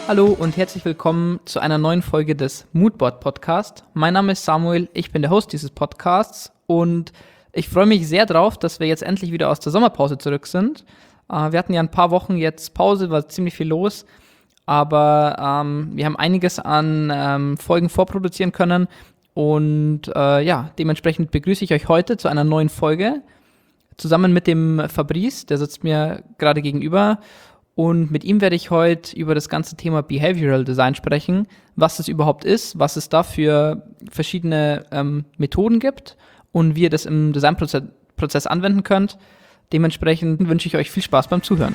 Hallo und herzlich willkommen zu einer neuen Folge des Moodboard Podcast. Mein Name ist Samuel, ich bin der Host dieses Podcasts und ich freue mich sehr drauf, dass wir jetzt endlich wieder aus der Sommerpause zurück sind. Wir hatten ja ein paar Wochen jetzt Pause, war ziemlich viel los, aber wir haben einiges an Folgen vorproduzieren können und dementsprechend begrüße ich euch heute zu einer neuen Folge zusammen mit dem Fabrice, der sitzt mir gerade gegenüber. Und mit ihm werde ich heute über das ganze Thema Behavioral Design sprechen, was es überhaupt ist, was es da für verschiedene Methoden gibt und wie ihr das im Designprozess anwenden könnt. Dementsprechend wünsche ich euch viel Spaß beim Zuhören.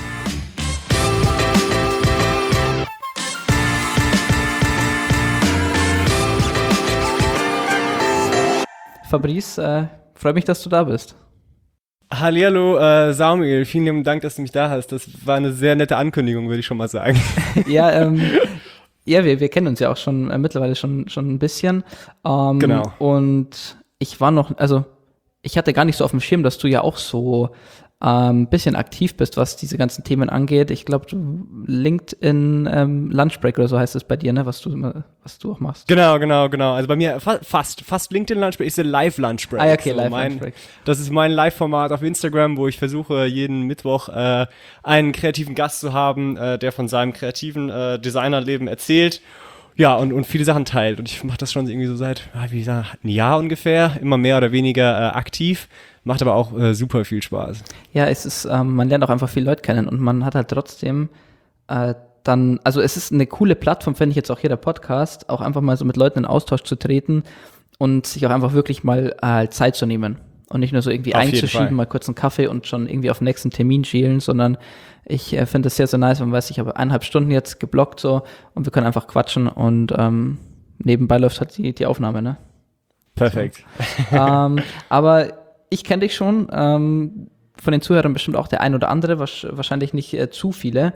Fabrice, freut mich, dass du da bist. Hallihallo, Samuel, vielen lieben Dank, dass du mich da hast. Das war eine sehr nette Ankündigung, würde ich schon mal sagen. Wir kennen uns ja auch schon mittlerweile schon ein bisschen. Genau. Und ich hatte gar nicht so auf dem Schirm, dass du ja auch so ein bisschen aktiv bist, was diese ganzen Themen angeht. Ich glaube, du LinkedIn Lunchbreak oder so heißt es bei dir, ne, was du auch machst. Genau. Also bei mir fast LinkedIn Lunchbreak ist der Live Lunchbreak. Okay, Live Lunchbreak. Das ist mein Live-Format auf Instagram, wo ich versuche, jeden Mittwoch einen kreativen Gast zu haben, der von seinem kreativen Designerleben erzählt. Ja, und viele Sachen teilt. Und ich mache das schon irgendwie so seit, wie gesagt, ein Jahr ungefähr, immer mehr oder weniger aktiv. Macht aber auch super viel Spaß. Ja, es ist, man lernt auch einfach viele Leute kennen und man hat halt trotzdem es ist eine coole Plattform, finde ich jetzt auch hier der Podcast, auch einfach mal so mit Leuten in Austausch zu treten und sich auch einfach wirklich mal Zeit zu nehmen. Und nicht nur so irgendwie einzuschieben, mal kurz einen Kaffee und schon irgendwie auf den nächsten Termin schielen, sondern ich finde es sehr, sehr nice, wenn man weiß, ich habe 1,5 Stunden jetzt geblockt so und wir können einfach quatschen und nebenbei läuft halt die Aufnahme, ne? Perfekt. So. Aber ich kenne dich schon, von den Zuhörern bestimmt auch der ein oder andere, wahrscheinlich nicht zu viele.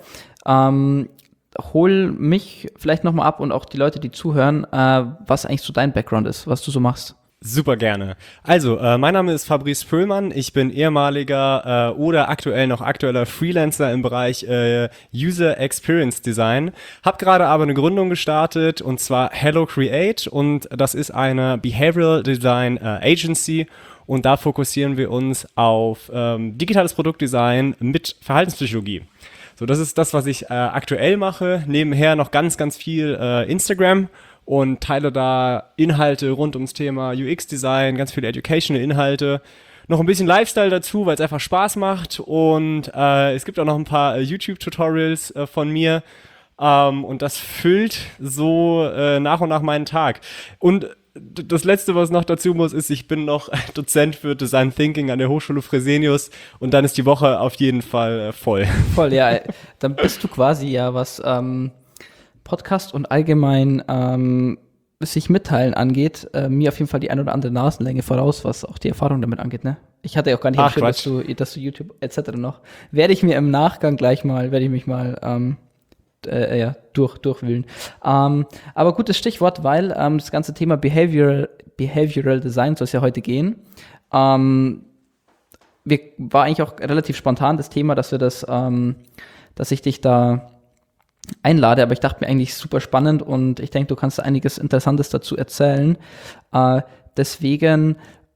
Hol mich vielleicht nochmal ab und auch die Leute, die zuhören, was eigentlich so dein Background ist, was du so machst. Super gerne. Also, mein Name ist Fabrice Pöhlmann. Ich bin ehemaliger oder aktuell noch aktueller Freelancer im Bereich User Experience Design. Hab gerade aber eine Gründung gestartet und zwar Hello Create und das ist eine Behavioral Design Agency und da fokussieren wir uns auf digitales Produktdesign mit Verhaltenspsychologie. So, das ist das, was ich aktuell mache. Nebenher noch ganz, ganz viel Instagram und teile da Inhalte rund ums Thema UX-Design, ganz viele educational Inhalte. Noch ein bisschen Lifestyle dazu, weil es einfach Spaß macht. Und es gibt auch noch ein paar YouTube-Tutorials von mir. Und das füllt so nach und nach meinen Tag. Und das Letzte, was noch dazu muss, ist, ich bin noch Dozent für Design Thinking an der Hochschule Fresenius. Und dann ist die Woche auf jeden Fall voll. Voll, ja. Dann bist du quasi ja was Podcast und allgemein sich mitteilen angeht, mir auf jeden Fall die ein oder andere Nasenlänge voraus, was auch die Erfahrung damit angeht, ne? Ich hatte ja auch gar nicht am Schirm, dass du YouTube etc. noch, werde ich mich mal durchwühlen. Aber gutes Stichwort, weil das ganze Thema Behavioral Design soll es ja heute gehen. War eigentlich auch relativ spontan das Thema, dass ich dich da einlade, aber ich dachte mir eigentlich super spannend und ich denke, du kannst einiges Interessantes dazu erzählen. Deswegen,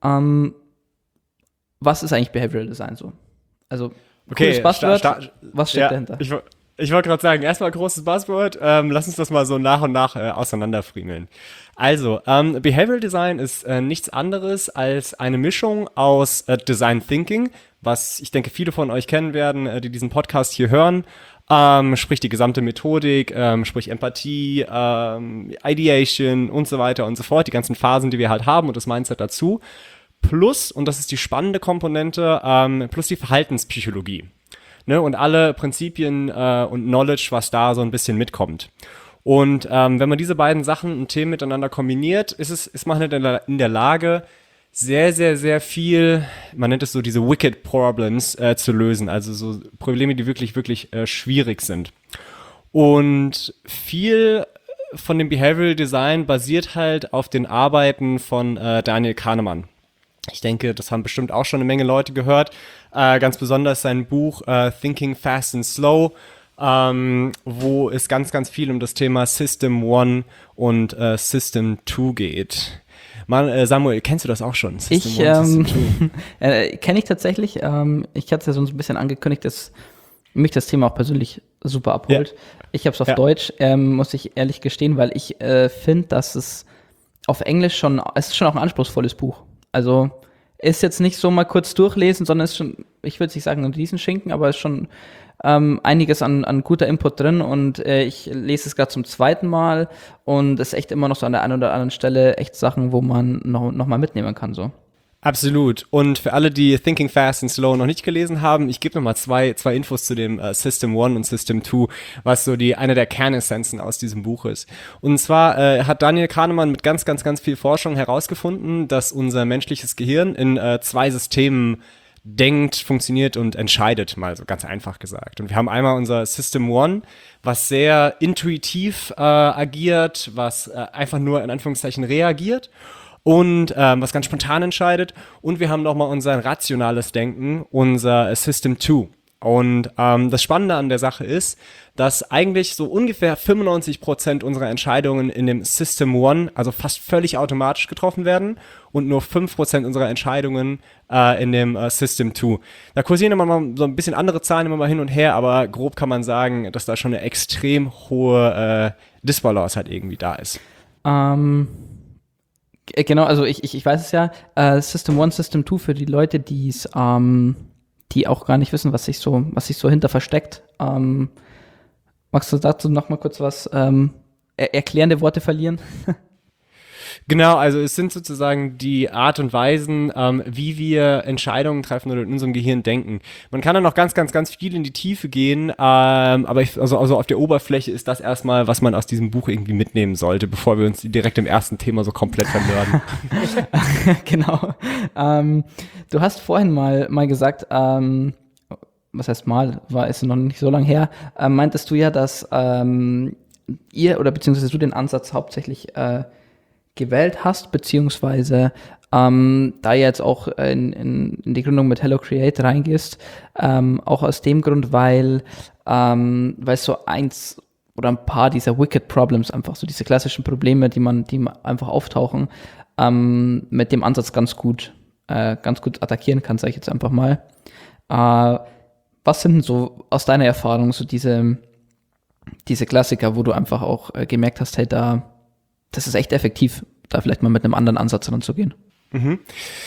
was ist eigentlich Behavioral Design so? Also, okay, cooles Buzzword, was steckt dahinter? Ich wollte gerade sagen, erstmal großes Buzzword, lass uns das mal so nach und nach auseinanderfriemeln. Also, Behavioral Design ist nichts anderes als eine Mischung aus Design Thinking, was ich denke viele von euch kennen werden, die diesen Podcast hier hören, sprich die gesamte Methodik, sprich Empathie, Ideation und so weiter und so fort, die ganzen Phasen, die wir halt haben und das Mindset dazu, plus, und das ist die spannende Komponente, plus die Verhaltenspsychologie. Ne, und alle Prinzipien und Knowledge, was da so ein bisschen mitkommt. Und wenn man diese beiden Sachen und Themen miteinander kombiniert, ist man halt in der Lage, sehr, sehr, sehr viel, man nennt es so diese Wicked Problems zu lösen, also so Probleme, die wirklich, wirklich schwierig sind. Und viel von dem Behavioral Design basiert halt auf den Arbeiten von Daniel Kahneman. Ich denke, das haben bestimmt auch schon eine Menge Leute gehört. Ganz besonders sein Buch Thinking Fast and Slow, wo es ganz, ganz viel um das Thema System 1 und System 2 geht. Samuel, kennst du das auch schon? System 2? Kenne ich tatsächlich. Ich hatte es ja so ein bisschen angekündigt, dass mich das Thema auch persönlich super abholt. Ja. Ich habe es auf Deutsch, muss ich ehrlich gestehen, weil ich finde, dass es auf Englisch es ist schon auch ein anspruchsvolles Buch. Also ist jetzt nicht so mal kurz durchlesen, sondern ist schon, ich würde nicht sagen ein Riesenschinken, aber ist schon einiges an guter Input drin und ich lese es gerade zum zweiten Mal und es ist echt immer noch so an der einen oder anderen Stelle echt Sachen, wo man noch mal mitnehmen kann, so. Absolut. Und für alle, die Thinking Fast and Slow noch nicht gelesen haben, ich gebe nochmal zwei Infos zu dem System 1 und System 2, was so eine der Kernessenzen aus diesem Buch ist. Und zwar hat Daniel Kahnemann mit ganz, ganz, ganz viel Forschung herausgefunden, dass unser menschliches Gehirn in zwei Systemen denkt, funktioniert und entscheidet, mal so ganz einfach gesagt. Und wir haben einmal unser System 1, was sehr intuitiv agiert, was einfach nur in Anführungszeichen reagiert. Und was ganz spontan entscheidet. Und wir haben nochmal unser rationales Denken, unser System 2. Und das Spannende an der Sache ist, dass eigentlich so ungefähr 95% unserer Entscheidungen in dem System 1, also fast völlig automatisch getroffen werden und nur 5% unserer Entscheidungen in dem System 2. Da kursieren immer mal so ein bisschen andere Zahlen immer mal hin und her, aber grob kann man sagen, dass da schon eine extrem hohe Disbalance halt irgendwie da ist. Genau, also ich weiß es ja, System 1, System 2 für die Leute, die auch gar nicht wissen, was sich so hinter versteckt. Magst du dazu noch mal kurz was erklärende Worte verlieren? Genau, also es sind sozusagen die Art und Weisen, wie wir Entscheidungen treffen oder in unserem Gehirn denken. Man kann da noch ganz, ganz, ganz viel in die Tiefe gehen, aber also auf der Oberfläche ist das erstmal, was man aus diesem Buch irgendwie mitnehmen sollte, bevor wir uns direkt im ersten Thema so komplett verlieren. Genau. Du hast vorhin mal gesagt, was heißt mal, ist noch nicht so lange her, meintest du ja, dass ihr oder beziehungsweise du den Ansatz hauptsächlich gewählt hast, beziehungsweise da jetzt auch in die Gründung mit Hello Create reingehst, auch aus dem Grund, weil so eins oder ein paar dieser Wicked Problems, einfach so diese klassischen Probleme, die einfach auftauchen, mit dem Ansatz ganz gut attackieren kann, sage ich jetzt einfach mal. Was sind denn so aus deiner Erfahrung so diese Klassiker, wo du einfach auch gemerkt hast, hey, das ist echt effektiv, da vielleicht mal mit einem anderen Ansatz ranzugehen? Mhm.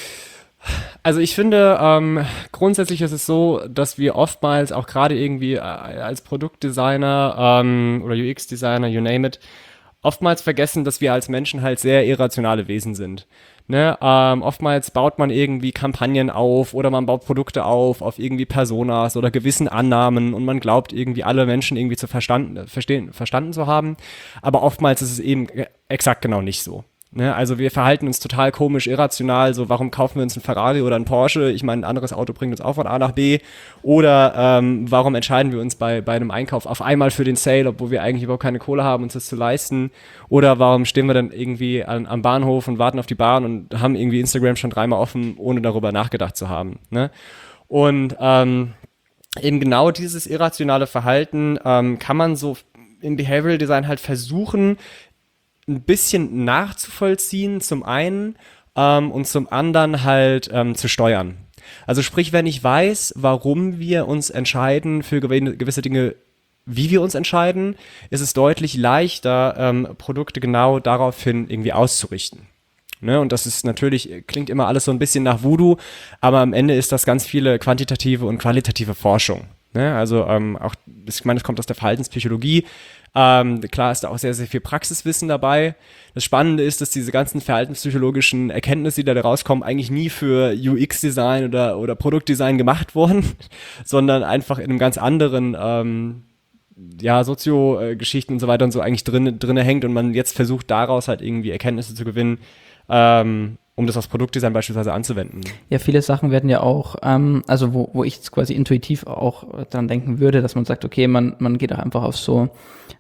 Also ich finde, grundsätzlich ist es so, dass wir oftmals auch gerade irgendwie als Produktdesigner oder UX-Designer, you name it, oftmals vergessen, dass wir als Menschen halt sehr irrationale Wesen sind. Ne? Oftmals baut man irgendwie Kampagnen auf oder man baut Produkte auf irgendwie Personas oder gewissen Annahmen und man glaubt irgendwie alle Menschen irgendwie verstanden zu haben. Aber oftmals ist es eben exakt genau nicht so. Ne? Also wir verhalten uns total komisch, irrational, so warum kaufen wir uns einen Ferrari oder einen Porsche? Ich meine, ein anderes Auto bringt uns auch von A nach B. Oder warum entscheiden wir uns bei einem Einkauf auf einmal für den Sale, obwohl wir eigentlich überhaupt keine Kohle haben, uns das zu leisten? Oder warum stehen wir dann irgendwie am Bahnhof und warten auf die Bahn und haben irgendwie Instagram schon 3-mal offen, ohne darüber nachgedacht zu haben? Ne? Und eben genau dieses irrationale Verhalten kann man so im Behavioral Design halt versuchen, ein bisschen nachzuvollziehen, zum einen, und zum anderen halt zu steuern. Also sprich, wenn ich weiß, warum wir uns entscheiden für gewisse Dinge, wie wir uns entscheiden, ist es deutlich leichter, Produkte genau daraufhin irgendwie auszurichten. Ne? Und das ist natürlich, klingt immer alles so ein bisschen nach Voodoo, aber am Ende ist das ganz viele quantitative und qualitative Forschung. Ne? Also auch, ich meine, es kommt aus der Verhaltenspsychologie. Klar ist da auch sehr, sehr viel Praxiswissen dabei. Das Spannende ist, dass diese ganzen verhaltenspsychologischen Erkenntnisse, die da rauskommen, eigentlich nie für UX-Design oder Produktdesign gemacht wurden, sondern einfach in einem ganz anderen Soziogeschichten und so weiter und so eigentlich drinne hängt und man jetzt versucht, daraus halt irgendwie Erkenntnisse zu gewinnen, um das aufs Produktdesign beispielsweise anzuwenden. Ja, viele Sachen werden ja auch, also wo ich jetzt quasi intuitiv auch dran denken würde, dass man sagt, okay, man geht auch einfach auf so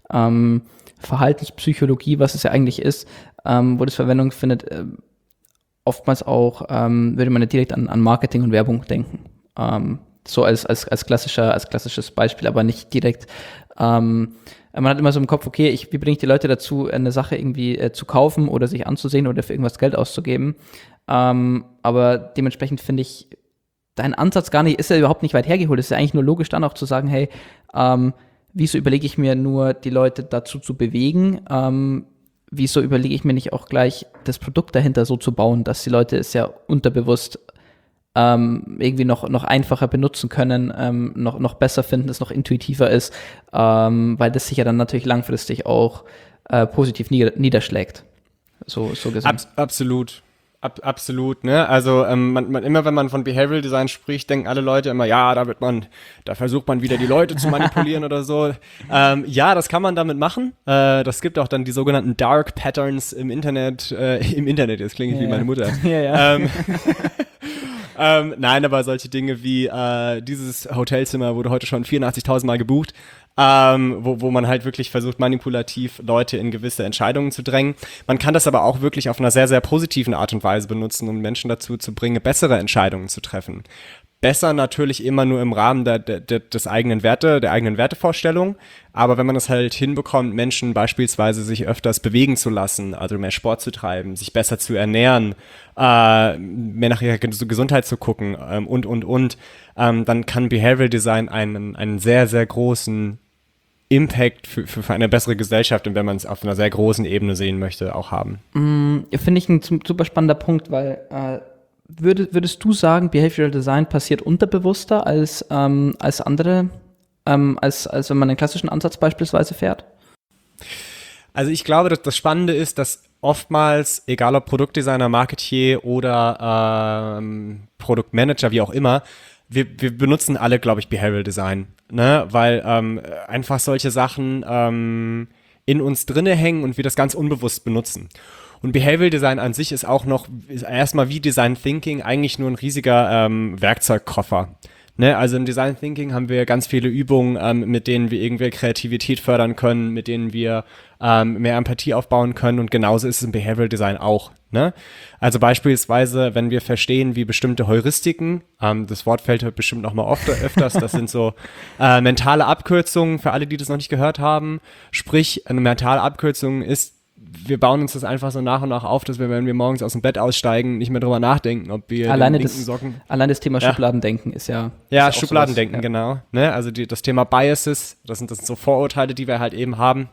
Verhaltenspsychologie, was es ja eigentlich ist, wo das Verwendung findet, oftmals auch würde man ja direkt an Marketing und Werbung denken. So als klassisches Beispiel, aber nicht direkt. Man hat immer so im Kopf, okay, wie bringe ich die Leute dazu, eine Sache irgendwie zu kaufen oder sich anzusehen oder für irgendwas Geld auszugeben. Aber dementsprechend finde ich dein Ansatz ist ja überhaupt nicht weit hergeholt. Es ist ja eigentlich nur logisch dann auch zu sagen, hey, wieso überlege ich mir nur, die Leute dazu zu bewegen? Wieso überlege ich mir nicht auch gleich, das Produkt dahinter so zu bauen, dass die Leute es ja unterbewusst irgendwie noch einfacher benutzen können, noch besser finden, es noch intuitiver ist, weil das sich ja dann natürlich langfristig auch positiv niederschlägt. So gesehen. Absolut. Absolut, ne? Also immer wenn man von Behavioral Design spricht, denken alle Leute immer, ja, da versucht man wieder die Leute zu manipulieren oder so. Ja, das kann man damit machen. Das gibt auch dann die sogenannten Dark Patterns im Internet. Jetzt klinge ich wie meine Mutter. Ja. Nein, aber solche Dinge wie dieses Hotelzimmer wurde heute schon 84.000 Mal gebucht, wo man halt wirklich versucht, manipulativ Leute in gewisse Entscheidungen zu drängen. Man kann das aber auch wirklich auf einer sehr, sehr positiven Art und Weise benutzen, um Menschen dazu zu bringen, bessere Entscheidungen zu treffen. Besser natürlich immer nur im Rahmen der eigenen Wertevorstellung, aber wenn man es halt hinbekommt, Menschen beispielsweise sich öfters bewegen zu lassen, also mehr Sport zu treiben, sich besser zu ernähren, mehr nach ihrer Gesundheit zu gucken dann kann Behavioral Design einen sehr, sehr großen Impact für eine bessere Gesellschaft, und wenn man es auf einer sehr großen Ebene sehen möchte, auch haben. Finde ich ein super spannender Punkt, weil würdest du sagen, Behavioral Design passiert unterbewusster als wenn man einen klassischen Ansatz beispielsweise fährt? Also ich glaube, dass das Spannende ist, dass oftmals, egal ob Produktdesigner, Marketier oder Produktmanager, wie auch immer, wir benutzen alle, glaube ich, Behavioral Design, ne? Weil einfach solche Sachen in uns drinne hängen und wir das ganz unbewusst benutzen. Und Behavioral Design an sich ist erstmal wie Design Thinking eigentlich nur ein riesiger Werkzeugkoffer. Ne? Also im Design Thinking haben wir ganz viele Übungen, mit denen wir irgendwie Kreativität fördern können, mit denen wir mehr Empathie aufbauen können, und genauso ist es im Behavioral Design auch. Ne? Also beispielsweise, wenn wir verstehen, wie bestimmte Heuristiken, das Wort fällt heute bestimmt noch mal öfters, das sind so mentale Abkürzungen für alle, die das noch nicht gehört haben. Sprich, eine mentale Abkürzung ist, wir bauen uns das einfach so nach und nach auf, dass wir, wenn wir morgens aus dem Bett aussteigen, nicht mehr drüber nachdenken, ob wir allein das Thema Schubladendenken ist ja... Ja, ist ja Schubladendenken, sowas, genau. Ne? Also das Thema Biases, das sind so Vorurteile, die wir halt eben haben.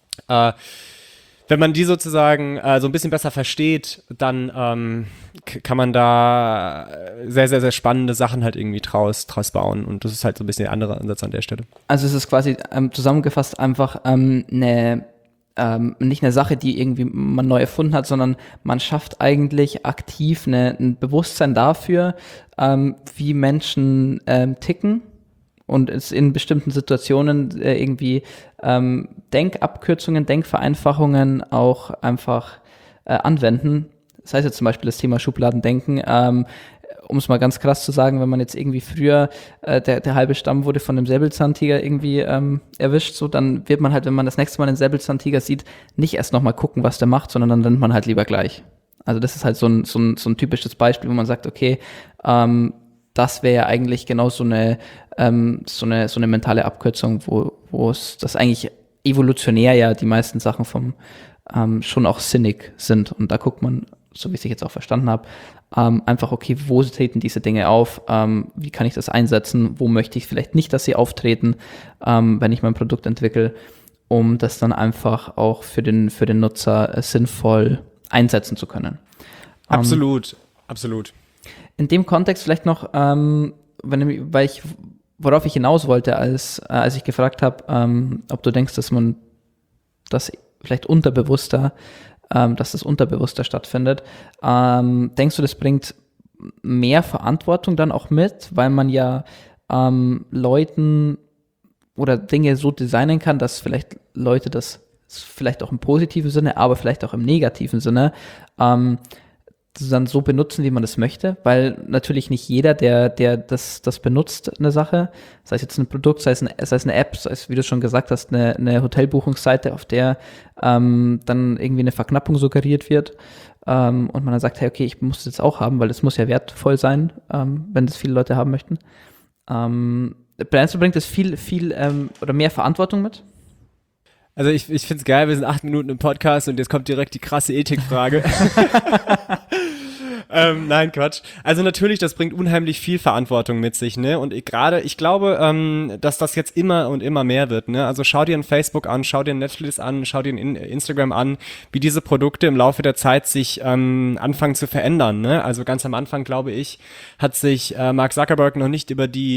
Wenn man die sozusagen so ein bisschen besser versteht, dann kann man da sehr, sehr, sehr spannende Sachen halt irgendwie draus bauen. Und das ist halt so ein bisschen der andere Ansatz an der Stelle. Also es ist quasi zusammengefasst einfach nicht eine Sache, die irgendwie man neu erfunden hat, sondern man schafft eigentlich aktiv ein Bewusstsein dafür, wie Menschen ticken und es in bestimmten Situationen irgendwie Denkabkürzungen, Denkvereinfachungen auch einfach anwenden. Das heißt jetzt zum Beispiel das Thema Schubladendenken, um es mal ganz krass zu sagen, wenn man jetzt irgendwie früher, der halbe Stamm wurde von einem Säbelzahntiger irgendwie erwischt, so, dann wird man halt, wenn man das nächste Mal einen Säbelzahntiger sieht, nicht erst nochmal gucken, was der macht, sondern dann rennt man halt lieber gleich. Also das ist halt so ein typisches Beispiel, wo man sagt, okay, das wäre ja eigentlich genau so eine mentale Abkürzung, wo es das eigentlich evolutionär ja die meisten Sachen schon auch sinnig sind. Und da guckt man, so wie ich es jetzt auch verstanden habe, einfach, okay, wo treten diese Dinge auf? Wie kann ich das einsetzen? Wo möchte ich vielleicht nicht, dass sie auftreten, wenn ich mein Produkt entwickle, um das dann einfach auch für den Nutzer sinnvoll einsetzen zu können. Absolut, absolut. In dem Kontext vielleicht noch, worauf ich hinaus wollte, als ich gefragt habe, ob du denkst, dass man das vielleicht dass das unterbewusster stattfindet. Denkst du, das bringt mehr Verantwortung dann auch mit, weil man ja Leuten oder Dinge so designen kann, dass vielleicht Leute das vielleicht auch im positiven Sinne, aber vielleicht auch im negativen Sinne dann so benutzen, wie man das möchte, weil natürlich nicht jeder, der das benutzt, eine Sache, sei es jetzt ein Produkt, sei es eine App, sei es, wie du schon gesagt hast, eine Hotelbuchungsseite, auf der dann irgendwie eine Verknappung suggeriert wird und man dann sagt, hey, okay, ich muss das jetzt auch haben, weil das muss ja wertvoll sein, wenn das viele Leute haben möchten. Meinst du, bringt das viel oder mehr Verantwortung mit? Also ich finde es geil, wir sind 8 Minuten im Podcast und jetzt kommt direkt die krasse Ethikfrage. Nein, Quatsch. Also natürlich, das bringt unheimlich viel Verantwortung mit sich, ne? Und ich glaube, dass das jetzt immer und immer mehr wird, ne? Also schau dir ein Facebook an, schau dir ein Netflix an, schau dir ein Instagram an, wie diese Produkte im Laufe der Zeit sich anfangen zu verändern, ne? Also ganz am Anfang, glaube ich, hat sich Mark Zuckerberg noch nicht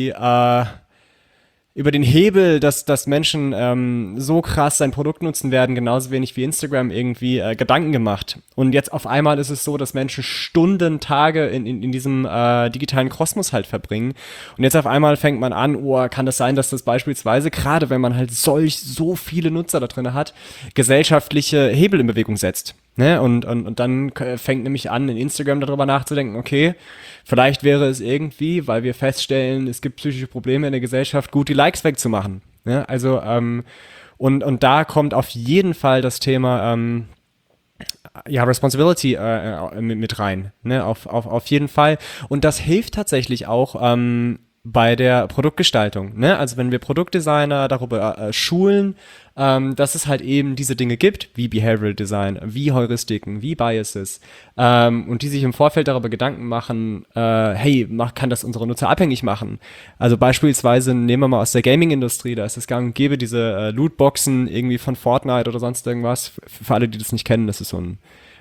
über den Hebel, dass Menschen so krass sein Produkt nutzen werden, genauso wenig wie Instagram irgendwie Gedanken gemacht. Und jetzt auf einmal ist es so, dass Menschen Stunden, Tage in diesem digitalen Kosmos halt verbringen. Und jetzt auf einmal fängt man an, kann das sein, dass das beispielsweise, gerade wenn man halt so viele Nutzer da drin hat, gesellschaftliche Hebel in Bewegung setzt. Ne? Und dann fängt nämlich an, in Instagram darüber nachzudenken, okay, vielleicht wäre es irgendwie, weil wir feststellen, es gibt psychische Probleme in der Gesellschaft, gut, die Likes wegzumachen. Ne? Also, und da kommt auf jeden Fall das Thema Responsibility mit rein. Ne? Auf jeden Fall. Und das hilft tatsächlich auch bei der Produktgestaltung. Ne? Also wenn wir Produktdesigner darüber schulen, dass es halt eben diese Dinge gibt, wie Behavioral Design, wie Heuristiken, wie Biases, und die sich im Vorfeld darüber Gedanken machen, kann das unsere Nutzer abhängig machen? Also beispielsweise nehmen wir mal aus der Gaming-Industrie, da ist es gang und gäbe, diese Lootboxen irgendwie von Fortnite oder sonst irgendwas. Für alle, die das nicht kennen, das ist so ein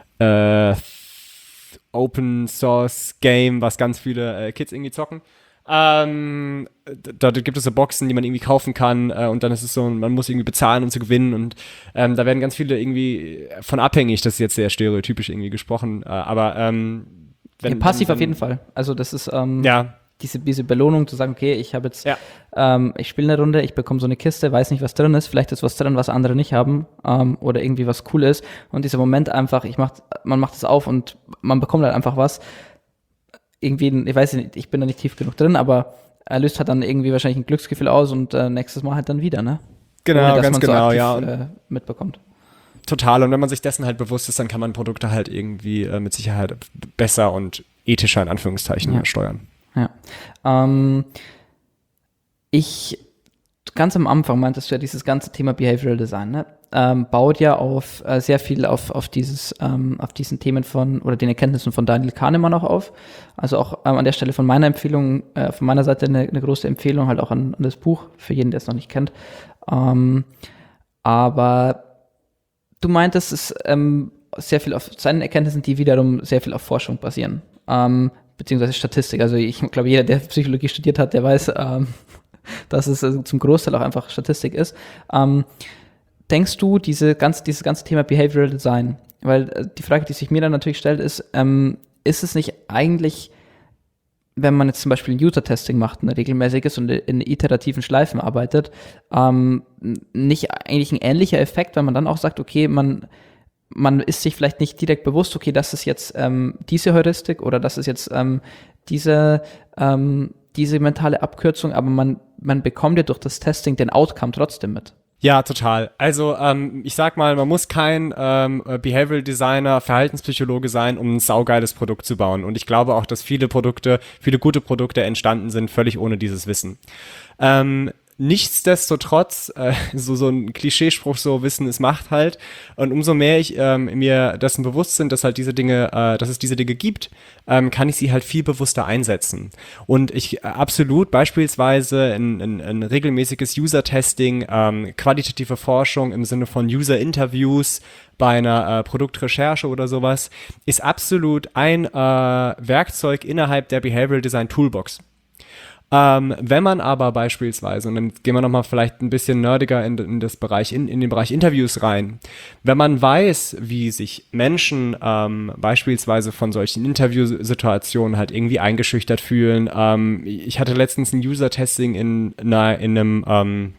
Open-Source-Game, was ganz viele Kids irgendwie zocken. Da gibt es so Boxen, die man irgendwie kaufen kann, und dann ist es so, man muss irgendwie bezahlen, um zu gewinnen, und da werden ganz viele irgendwie von abhängig, das ist jetzt sehr stereotypisch irgendwie gesprochen, aber passiv auf jeden Fall. Also das ist diese Belohnung zu sagen, okay, ich habe jetzt, ich spiele eine Runde, ich bekomme so eine Kiste, weiß nicht, was drin ist, vielleicht ist was drin, was andere nicht haben, oder irgendwie was cool ist, und dieser Moment einfach, man macht es auf und man bekommt halt einfach was. Irgendwie, ich weiß nicht, ich bin da nicht tief genug drin, aber er löst halt dann irgendwie wahrscheinlich ein Glücksgefühl aus und nächstes Mal halt dann wieder, ne? Genau, ohne, ganz genau, so aktiv, ja. Mitbekommt. Total, und wenn man sich dessen halt bewusst ist, dann kann man Produkte halt irgendwie mit Sicherheit besser und ethischer in Anführungszeichen steuern. Ja. Ganz am Anfang meintest du ja dieses ganze Thema Behavioral Design, ne? Baut ja auf sehr viel auf diesen Themen oder den Erkenntnissen von Daniel Kahnemann auch auf. Also auch an der Stelle von meiner Empfehlung, von meiner Seite eine große Empfehlung halt auch an das Buch, für jeden, der es noch nicht kennt. Aber du meintest, es sehr viel auf seinen Erkenntnissen, die wiederum sehr viel auf Forschung basieren, beziehungsweise Statistik. Also ich glaube, jeder, der Psychologie studiert hat, der weiß, dass es zum Großteil auch einfach Statistik ist. Denkst du, dieses ganze Thema Behavioral Design, weil die Frage, die sich mir dann natürlich stellt, ist es nicht eigentlich, wenn man jetzt zum Beispiel ein User-Testing macht, ein regelmäßiges und in iterativen Schleifen arbeitet, nicht eigentlich ein ähnlicher Effekt, weil man dann auch sagt, okay, man ist sich vielleicht nicht direkt bewusst, okay, das ist jetzt diese Heuristik oder das ist jetzt diese mentale Abkürzung, aber man bekommt ja durch das Testing den Outcome trotzdem mit. Ja, total. Also ich sag mal, man muss kein Behavioral Designer, Verhaltenspsychologe sein, um ein saugeiles Produkt zu bauen. Und ich glaube auch, dass viele gute Produkte entstanden sind, völlig ohne dieses Wissen. Nichtsdestotrotz, so ein Klischeespruch, so Wissen ist Macht halt. Und umso mehr ich mir dessen bewusst bin, dass es diese Dinge gibt, kann ich sie halt viel bewusster einsetzen. Und ich absolut beispielsweise ein regelmäßiges User-Testing, qualitative Forschung im Sinne von User-Interviews bei einer Produktrecherche oder sowas, ist absolut ein Werkzeug innerhalb der Behavioral Design Toolbox. Wenn man aber beispielsweise, und dann gehen wir nochmal vielleicht ein bisschen nerdiger in den Bereich Interviews rein, wenn man weiß, wie sich Menschen beispielsweise von solchen Interviewsituationen halt irgendwie eingeschüchtert fühlen. Ich hatte letztens ein User-Testing in einem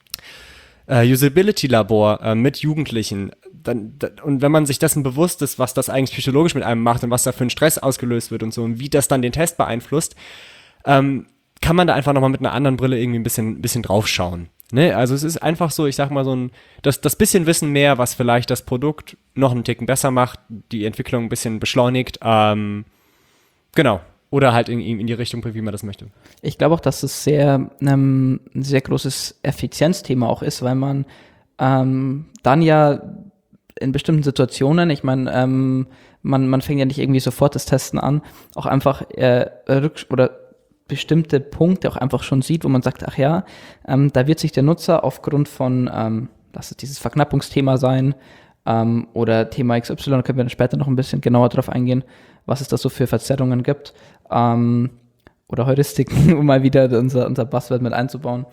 Usability-Labor mit Jugendlichen. Und wenn man sich dessen bewusst ist, was das eigentlich psychologisch mit einem macht und was da für ein Stress ausgelöst wird und so und wie das dann den Test beeinflusst, kann man da einfach nochmal mit einer anderen Brille irgendwie ein bisschen draufschauen. Ne? Also es ist einfach so, ich sag mal das bisschen Wissen mehr, was vielleicht das Produkt noch einen Ticken besser macht, die Entwicklung ein bisschen beschleunigt. Genau. oder halt in die Richtung bringt, wie man das möchte. Ich glaube auch, dass es ein sehr großes Effizienzthema auch ist, weil man dann ja in bestimmten Situationen, ich meine, man fängt ja nicht irgendwie sofort das Testen an, auch einfach oder bestimmte Punkte auch einfach schon sieht, wo man sagt, ach ja, da wird sich der Nutzer aufgrund von, lass es dieses Verknappungsthema sein, oder Thema XY, da können wir dann später noch ein bisschen genauer drauf eingehen, was es da so für Verzerrungen gibt, oder Heuristiken, um mal wieder unser Buzzword mit einzubauen,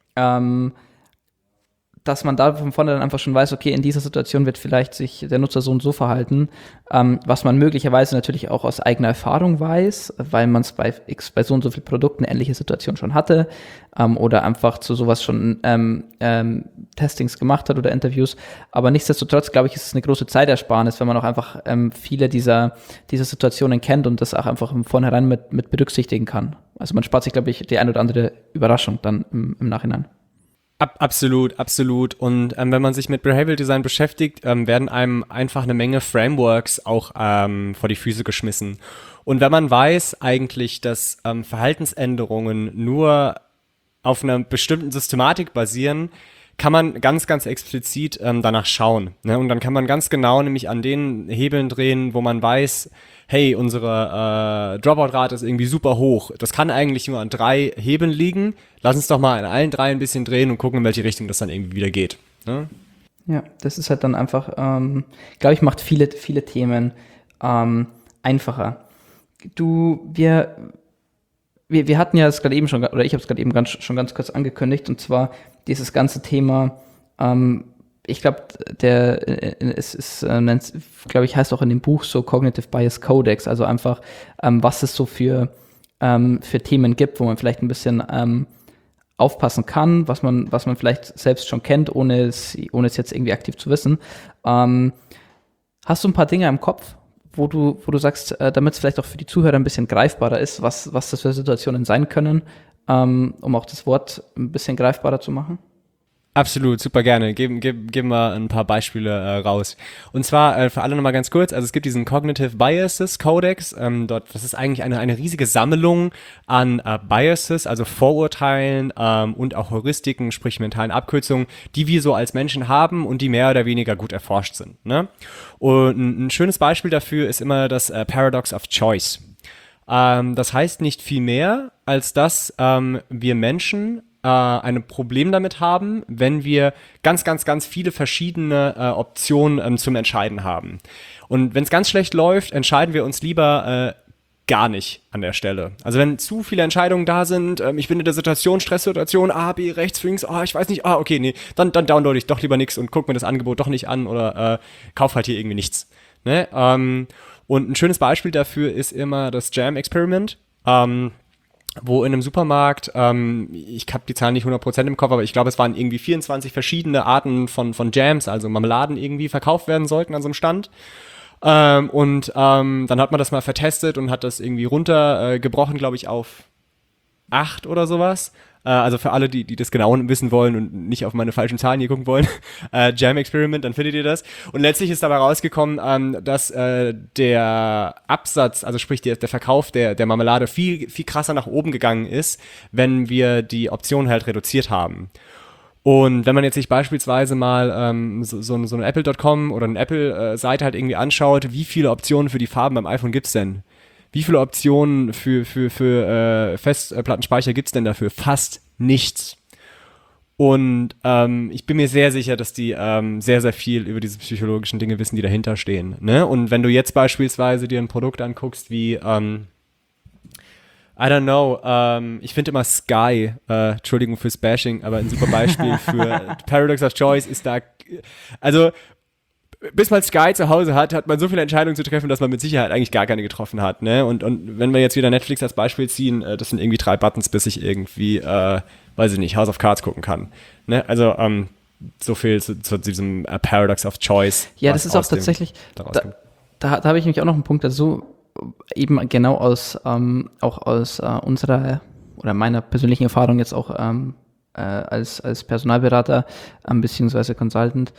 dass man da von vornherein einfach schon weiß, okay, in dieser Situation wird vielleicht sich der Nutzer so und so verhalten, was man möglicherweise natürlich auch aus eigener Erfahrung weiß, weil man es bei so und so vielen Produkten ähnliche Situationen schon hatte, oder einfach zu sowas schon Testings gemacht hat oder Interviews. Aber nichtsdestotrotz, glaube ich, ist es eine große Zeitersparnis, wenn man auch einfach viele dieser Situationen kennt und das auch einfach im Vornherein mit berücksichtigen kann. Also man spart sich, glaube ich, die ein oder andere Überraschung dann im Nachhinein. Absolut, absolut. Und wenn man sich mit Behavioral Design beschäftigt, werden einem einfach eine Menge Frameworks auch vor die Füße geschmissen. Und wenn man weiß eigentlich, dass Verhaltensänderungen nur auf einer bestimmten Systematik basieren, kann man ganz, ganz explizit danach schauen. Ne? Und dann kann man ganz genau nämlich an den Hebeln drehen, wo man weiß, hey, unsere Dropout-Rate ist irgendwie super hoch. Das kann eigentlich nur an 3 Hebeln liegen. Lass uns doch mal an allen 3 ein bisschen drehen und gucken, in welche Richtung das dann irgendwie wieder geht. Ne? Ja, das ist halt dann einfach, glaube ich, macht viele Themen einfacher. Wir hatten ja es gerade eben schon, oder ich habe es gerade eben schon ganz kurz angekündigt, und zwar dieses ganze Thema, ich glaube, heißt auch in dem Buch so Cognitive Bias Codex, also einfach, was es so für Themen gibt, wo man vielleicht ein bisschen aufpassen kann, was man vielleicht selbst schon kennt, ohne es jetzt irgendwie aktiv zu wissen. Hast du ein paar Dinge im Kopf, wo du sagst, damit es vielleicht auch für die Zuhörer ein bisschen greifbarer ist, was das für Situationen sein können, um auch das Wort ein bisschen greifbarer zu machen? Absolut, super gerne. Geben wir ein paar Beispiele raus. Und zwar für alle nochmal ganz kurz, also es gibt diesen Cognitive Biases Codex, das ist eigentlich eine riesige Sammlung an Biases, also Vorurteilen und auch Heuristiken, sprich mentalen Abkürzungen, die wir so als Menschen haben und die mehr oder weniger gut erforscht sind. Ne? Und ein schönes Beispiel dafür ist immer das Paradox of Choice. Das heißt nicht viel mehr, als dass wir Menschen ein Problem damit haben, wenn wir ganz, ganz, ganz viele verschiedene Optionen zum Entscheiden haben. Und wenn es ganz schlecht läuft, entscheiden wir uns lieber gar nicht an der Stelle. Also wenn zu viele Entscheidungen da sind, ich bin in der Situation, Stresssituation, A, B, rechts, links, ich weiß nicht, okay, nee, dann download ich doch lieber nichts und guck mir das Angebot doch nicht an oder kauf halt hier irgendwie nichts. Ne? Und ein schönes Beispiel dafür ist immer das Jam-Experiment. Wo in einem Supermarkt, ich habe die Zahlen nicht 100% im Kopf, aber ich glaube, es waren irgendwie 24 verschiedene Arten von Jams, also Marmeladen irgendwie verkauft werden sollten an so einem Stand. Dann hat man das mal vertestet und hat das irgendwie runtergebrochen, glaube ich, auf 8 oder sowas. Also für alle, die das genau wissen wollen und nicht auf meine falschen Zahlen hier gucken wollen, Jam Experiment, dann findet ihr das. Und letztlich ist dabei rausgekommen, dass der Absatz, also sprich der Verkauf der Marmelade viel, viel krasser nach oben gegangen ist, wenn wir die Option halt reduziert haben. Und wenn man jetzt sich beispielsweise mal so eine Apple.com oder eine Apple-Seite halt irgendwie anschaut, wie viele Optionen für die Farben beim iPhone gibt's denn? Wie viele Optionen für Festplattenspeicher gibt's denn dafür? Fast nichts. Und ich bin mir sehr sicher, dass die sehr, sehr viel über diese psychologischen Dinge wissen, die dahinter stehen. Ne? Und wenn du jetzt beispielsweise dir ein Produkt anguckst wie, I don't know, ich finde immer Sky, Entschuldigung fürs Bashing, aber ein super Beispiel für Paradox of Choice ist da, also bis man Sky zu Hause hat man so viele Entscheidungen zu treffen, dass man mit Sicherheit eigentlich gar keine getroffen hat. Ne? Und wenn wir jetzt wieder Netflix als Beispiel ziehen, das sind irgendwie 3 Buttons, bis ich irgendwie, weiß ich nicht, House of Cards gucken kann. Ne? Also so viel zu diesem Paradox of Choice. Ja, das ist auch tatsächlich, da habe ich nämlich auch noch einen Punkt dazu, eben genau aus unserer oder meiner persönlichen Erfahrung jetzt auch als Personalberater beziehungsweise Consultant,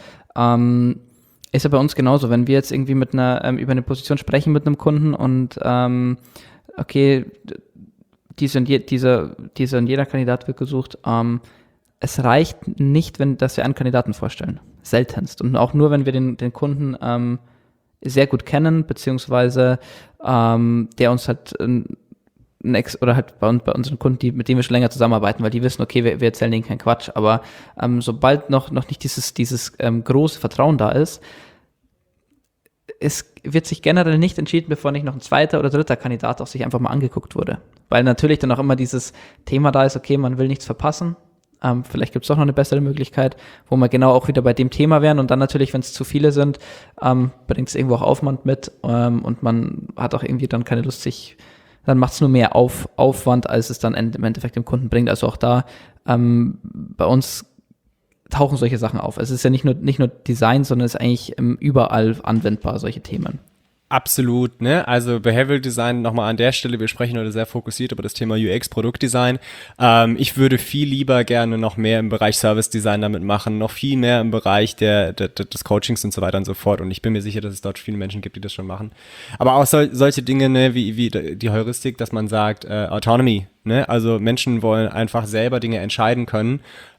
ist ja bei uns genauso. Wenn wir jetzt irgendwie über eine Position sprechen mit einem Kunden und okay, diese und jeder Kandidat wird gesucht. Es reicht nicht, dass wir einen Kandidaten vorstellen. Seltenst. Und auch nur, wenn wir den Kunden sehr gut kennen, beziehungsweise der uns halt oder halt bei unseren Kunden, mit denen wir schon länger zusammenarbeiten, weil die wissen, okay, wir erzählen denen keinen Quatsch, aber sobald noch nicht dieses große Vertrauen da ist, es wird sich generell nicht entschieden, bevor nicht noch ein zweiter oder dritter Kandidat auch sich einfach mal angeguckt wurde. Weil natürlich dann auch immer dieses Thema da ist, okay, man will nichts verpassen, vielleicht gibt es doch noch eine bessere Möglichkeit, wo wir genau auch wieder bei dem Thema wären und dann natürlich, wenn es zu viele sind, bringt es irgendwo auch Aufwand mit und man hat auch irgendwie dann keine Lust, dann macht es nur mehr Aufwand, als es dann im Endeffekt dem Kunden bringt. Also auch da bei uns tauchen solche Sachen auf. Es ist ja nicht nur Design, sondern es ist eigentlich überall anwendbar, solche Themen. Absolut, ne? Also Behavioral Design nochmal an der Stelle, wir sprechen heute sehr fokussiert über das Thema UX, Produktdesign. Ich würde viel lieber gerne noch mehr im Bereich Service Design damit machen, noch viel mehr im Bereich des Coachings und so weiter und so fort. Und ich bin mir sicher, dass es dort viele Menschen gibt, die das schon machen. Aber auch solche Dinge, ne, wie die Heuristik, dass man sagt, Autonomy, ne? Also Menschen wollen einfach selber Dinge entscheiden können.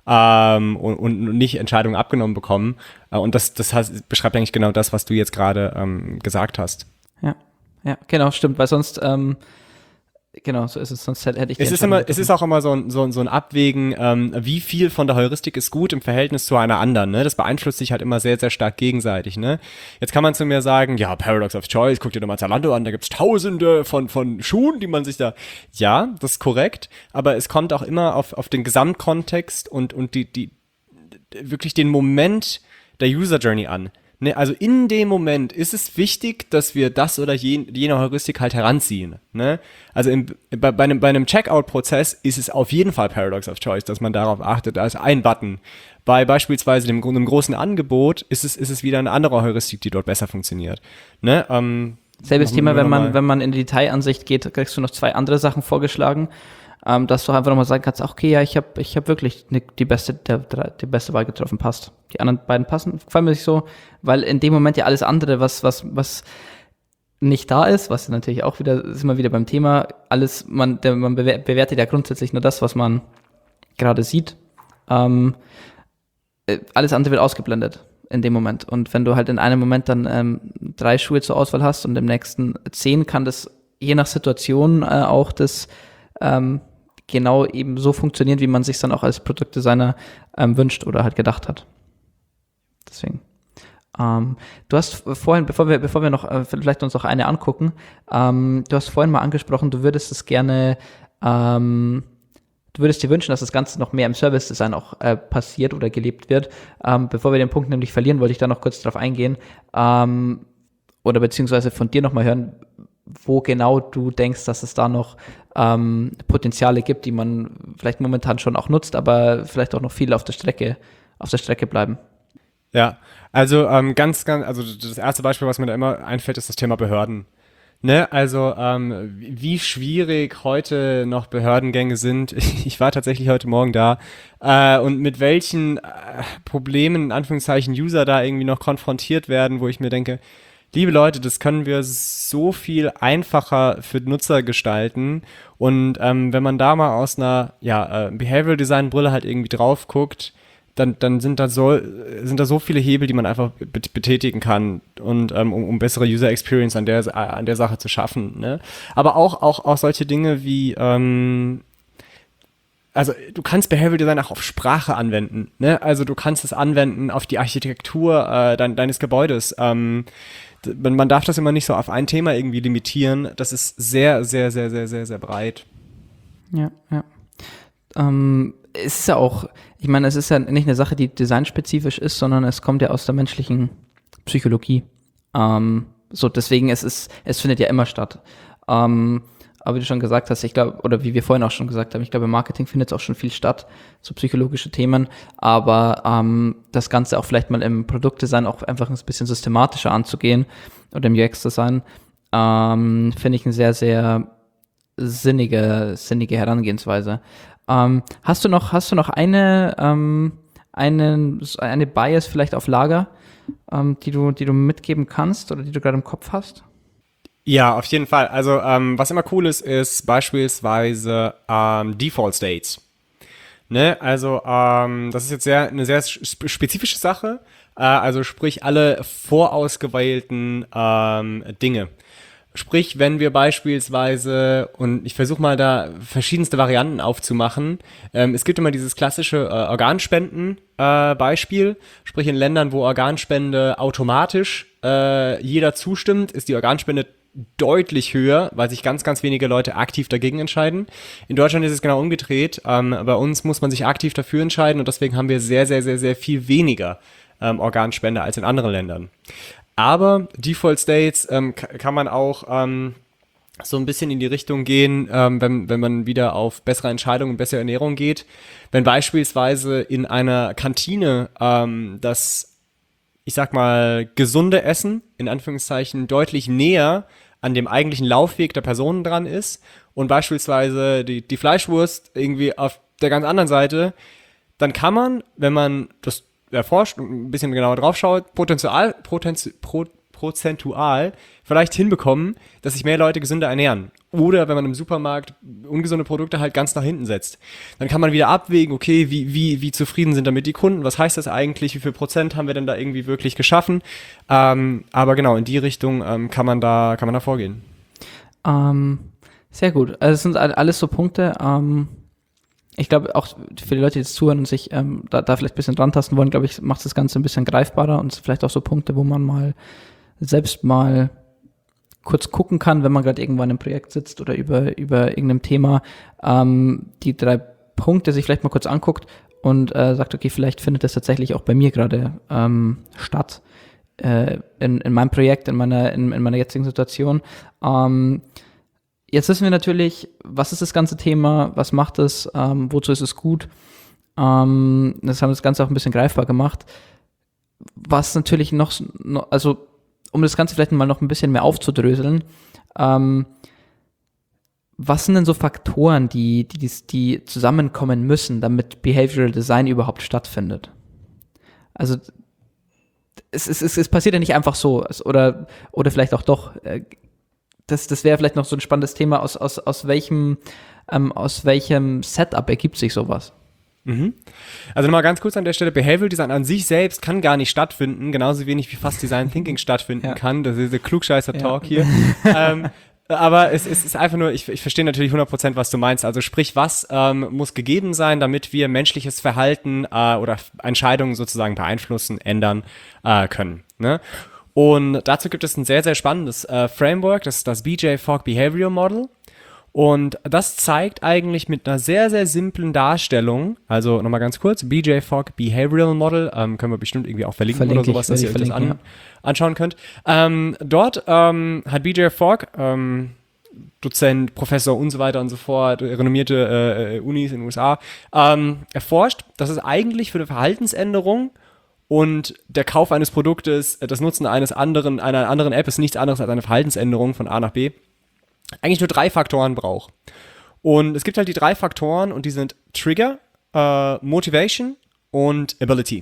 Und nicht Entscheidungen abgenommen bekommen. Und das beschreibt eigentlich genau das, was du jetzt gerade gesagt hast. Ja, genau, stimmt, weil sonst, genau, so ist es, sonst hätte ich es ist auch immer so ein Abwägen, wie viel von der Heuristik ist gut im Verhältnis zu einer anderen, ne? Das beeinflusst sich halt immer sehr, sehr stark gegenseitig, ne? Jetzt kann man zu mir sagen, ja, Paradox of Choice, guck dir doch mal Zalando an, da gibt's tausende von Schuhen, die man sich da, ja, das ist korrekt, aber es kommt auch immer auf den Gesamtkontext und die wirklich den Moment der User Journey an. Ne, also in dem Moment ist es wichtig, dass wir das oder jene Heuristik halt heranziehen. Ne? Also bei einem Checkout-Prozess ist es auf jeden Fall Paradox of Choice, dass man darauf achtet, da ist ein Button. Bei beispielsweise einem großen Angebot ist es wieder eine andere Heuristik, die dort besser funktioniert. Ne? Selbes Thema, wenn man in die Detailansicht geht, kriegst du noch 2 andere Sachen vorgeschlagen, dass du einfach nochmal sagen kannst, ach, okay, ja, ich hab wirklich die beste Wahl getroffen, passt. Die anderen beiden passen, gefallen mir nicht so, weil in dem Moment ja alles andere, was nicht da ist, was natürlich auch wieder, ist immer wieder beim Thema, man bewertet ja grundsätzlich nur das, was man gerade sieht. Alles andere wird ausgeblendet in dem Moment. Und wenn du halt in einem Moment dann 3 Schuhe zur Auswahl hast und im nächsten 10, kann das je nach Situation auch das genau eben so funktionieren, wie man sich dann auch als Produktdesigner wünscht oder halt gedacht hat. Deswegen. Du hast vorhin, bevor wir noch vielleicht uns noch eine angucken, du hast vorhin mal angesprochen, du würdest dir wünschen, dass das Ganze noch mehr im Service-Design auch passiert oder gelebt wird. Bevor wir den Punkt nämlich verlieren, wollte ich da noch kurz drauf eingehen oder beziehungsweise von dir nochmal hören, wo genau du denkst, dass es da noch Potenziale gibt, die man vielleicht momentan schon auch nutzt, aber vielleicht auch noch viel auf der Strecke bleiben. Ja, also also das erste Beispiel, was mir da immer einfällt, ist das Thema Behörden. Ne, also wie schwierig heute noch Behördengänge sind. Ich war tatsächlich heute Morgen da und mit welchen Problemen, in Anführungszeichen, User da irgendwie noch konfrontiert werden, wo ich mir denke, liebe Leute, das können wir so viel einfacher für Nutzer gestalten. Und wenn man da mal aus einer Behavioral Design Brille halt irgendwie drauf guckt, dann sind da so viele Hebel, die man einfach betätigen kann und um bessere User Experience an der Sache zu schaffen. Ne? Aber auch solche Dinge wie also du kannst Behavioral Design auch auf Sprache anwenden. Ne? Also du kannst es anwenden auf die Architektur deines Gebäudes. Man darf das immer nicht so auf ein Thema irgendwie limitieren. Das ist sehr, sehr, sehr, sehr, sehr, sehr breit. Ja. Es ist ja auch, ich meine, es ist ja nicht eine Sache, die designspezifisch ist, sondern es kommt ja aus der menschlichen Psychologie. Deswegen, es findet ja immer statt. Aber wie du schon gesagt hast, ich glaube, oder wie wir vorhin auch schon gesagt haben, ich glaube, im Marketing findet es auch schon viel statt, so psychologische Themen, aber das Ganze auch vielleicht mal im Produktdesign auch einfach ein bisschen systematischer anzugehen oder im UX-Design, finde ich eine sehr, sehr sinnige Herangehensweise. Hast du noch eine Bias vielleicht auf Lager, die du mitgeben kannst oder die du gerade im Kopf hast? Ja, auf jeden Fall. Also, was immer cool ist beispielsweise Default States. Ne? Also, das ist jetzt eine sehr spezifische Sache. Also, sprich, alle vorausgewählten Dinge. Sprich, wenn wir beispielsweise, und ich versuche mal da verschiedenste Varianten aufzumachen, es gibt immer dieses klassische Organspenden-Beispiel, sprich in Ländern, wo Organspende automatisch jeder zustimmt, ist die Organspende deutlich höher, weil sich ganz, ganz wenige Leute aktiv dagegen entscheiden. In Deutschland ist es genau umgedreht. Bei uns muss man sich aktiv dafür entscheiden und deswegen haben wir sehr, sehr, sehr, sehr viel weniger Organspende als in anderen Ländern. Aber Default States kann man auch so ein bisschen in die Richtung gehen, wenn man wieder auf bessere Entscheidungen und bessere Ernährung geht. Wenn beispielsweise in einer Kantine das, ich sag mal, gesunde Essen, in Anführungszeichen, deutlich näher an dem eigentlichen Laufweg der Personen dran ist und beispielsweise die Fleischwurst irgendwie auf der ganz anderen Seite, dann kann man, wenn man das erforscht und ein bisschen genauer drauf schaut, prozentual vielleicht hinbekommen, dass sich mehr Leute gesünder ernähren. Oder wenn man im Supermarkt ungesunde Produkte halt ganz nach hinten setzt. Dann kann man wieder abwägen, okay, wie zufrieden sind damit die Kunden, was heißt das eigentlich, wie viel Prozent haben wir denn da irgendwie wirklich geschaffen. Aber genau, in die Richtung kann man da vorgehen. Sehr gut. Also es sind alles so Punkte, ich glaube, auch für die Leute, die jetzt zuhören und sich da vielleicht ein bisschen dran tasten wollen, glaube ich, macht das Ganze ein bisschen greifbarer und vielleicht auch so Punkte, wo man mal selbst mal kurz gucken kann, wenn man gerade irgendwo in einem Projekt sitzt oder über irgendeinem Thema, die 3 Punkte sich vielleicht mal kurz anguckt und sagt, okay, vielleicht findet das tatsächlich auch bei mir gerade statt in meinem Projekt, in meiner jetzigen Situation. Jetzt wissen wir natürlich, was ist das ganze Thema, was macht es, wozu ist es gut. Das haben das Ganze auch ein bisschen greifbar gemacht. Was natürlich also um das Ganze vielleicht mal noch ein bisschen mehr aufzudröseln, was sind denn so Faktoren, die zusammenkommen müssen, damit Behavioral Design überhaupt stattfindet? Also es passiert ja nicht einfach so, oder vielleicht auch doch. Das wäre vielleicht noch so ein spannendes Thema, aus welchem Setup ergibt sich sowas? Also nochmal ganz kurz an der Stelle, Behavioral Design an sich selbst kann gar nicht stattfinden, genauso wenig wie fast Design Thinking stattfinden kann. Das ist der Klugscheißer-Talk hier. Aber es ist einfach nur, ich verstehe natürlich 100%, was du meinst. Also sprich, was muss gegeben sein, damit wir menschliches Verhalten oder Entscheidungen sozusagen beeinflussen, ändern können. Ne? Und dazu gibt es ein sehr, sehr spannendes Framework, das ist das BJ Fogg Behavioral Model. Und das zeigt eigentlich mit einer sehr, sehr simplen Darstellung, also nochmal ganz kurz, BJ Fogg Behavioral Model, können wir bestimmt irgendwie auch verlinken oder sowas, dass ihr euch das anschauen könnt. Dort hat BJ Fogg, Dozent, Professor und so weiter und so fort, renommierte Unis in den USA, erforscht, dass es eigentlich für eine Verhaltensänderung und der Kauf eines Produktes, das Nutzen einer anderen App ist nichts anderes als eine Verhaltensänderung von A nach B, eigentlich nur 3 Faktoren braucht. Und es gibt halt die 3 Faktoren und die sind Trigger, Motivation und Ability.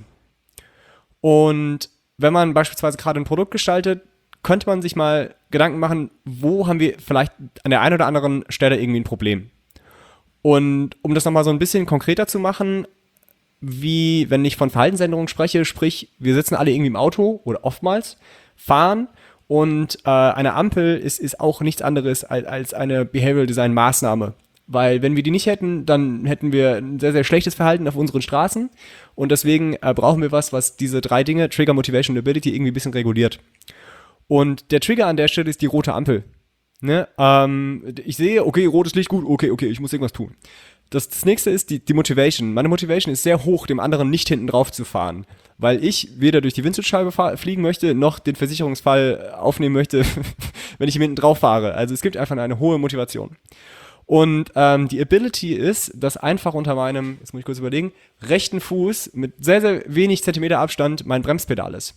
Und wenn man beispielsweise gerade ein Produkt gestaltet, könnte man sich mal Gedanken machen, wo haben wir vielleicht an der einen oder anderen Stelle irgendwie ein Problem. Und um das nochmal so ein bisschen konkreter zu machen, wie wenn ich von Verhaltensänderung spreche, sprich, wir sitzen alle irgendwie im Auto oder oftmals, fahren und eine Ampel ist auch nichts anderes als eine Behavioral Design Maßnahme. Weil wenn wir die nicht hätten, dann hätten wir ein sehr, sehr schlechtes Verhalten auf unseren Straßen und deswegen brauchen wir was diese 3 Dinge, Trigger, Motivation und Ability, irgendwie ein bisschen reguliert. Und der Trigger an der Stelle ist die rote Ampel. Ne? Ich sehe, okay, rotes Licht, gut, okay, ich muss irgendwas tun. Das nächste ist die Motivation. Meine Motivation ist sehr hoch, dem anderen nicht hinten drauf zu fahren, weil ich weder durch die Windschutzscheibe fliegen möchte, noch den Versicherungsfall aufnehmen möchte, wenn ich ihm hinten drauf fahre. Also es gibt einfach eine hohe Motivation. Und die Ability ist, dass einfach unter meinem, jetzt muss ich kurz überlegen, rechten Fuß mit sehr, sehr wenig Zentimeter Abstand mein Bremspedal ist.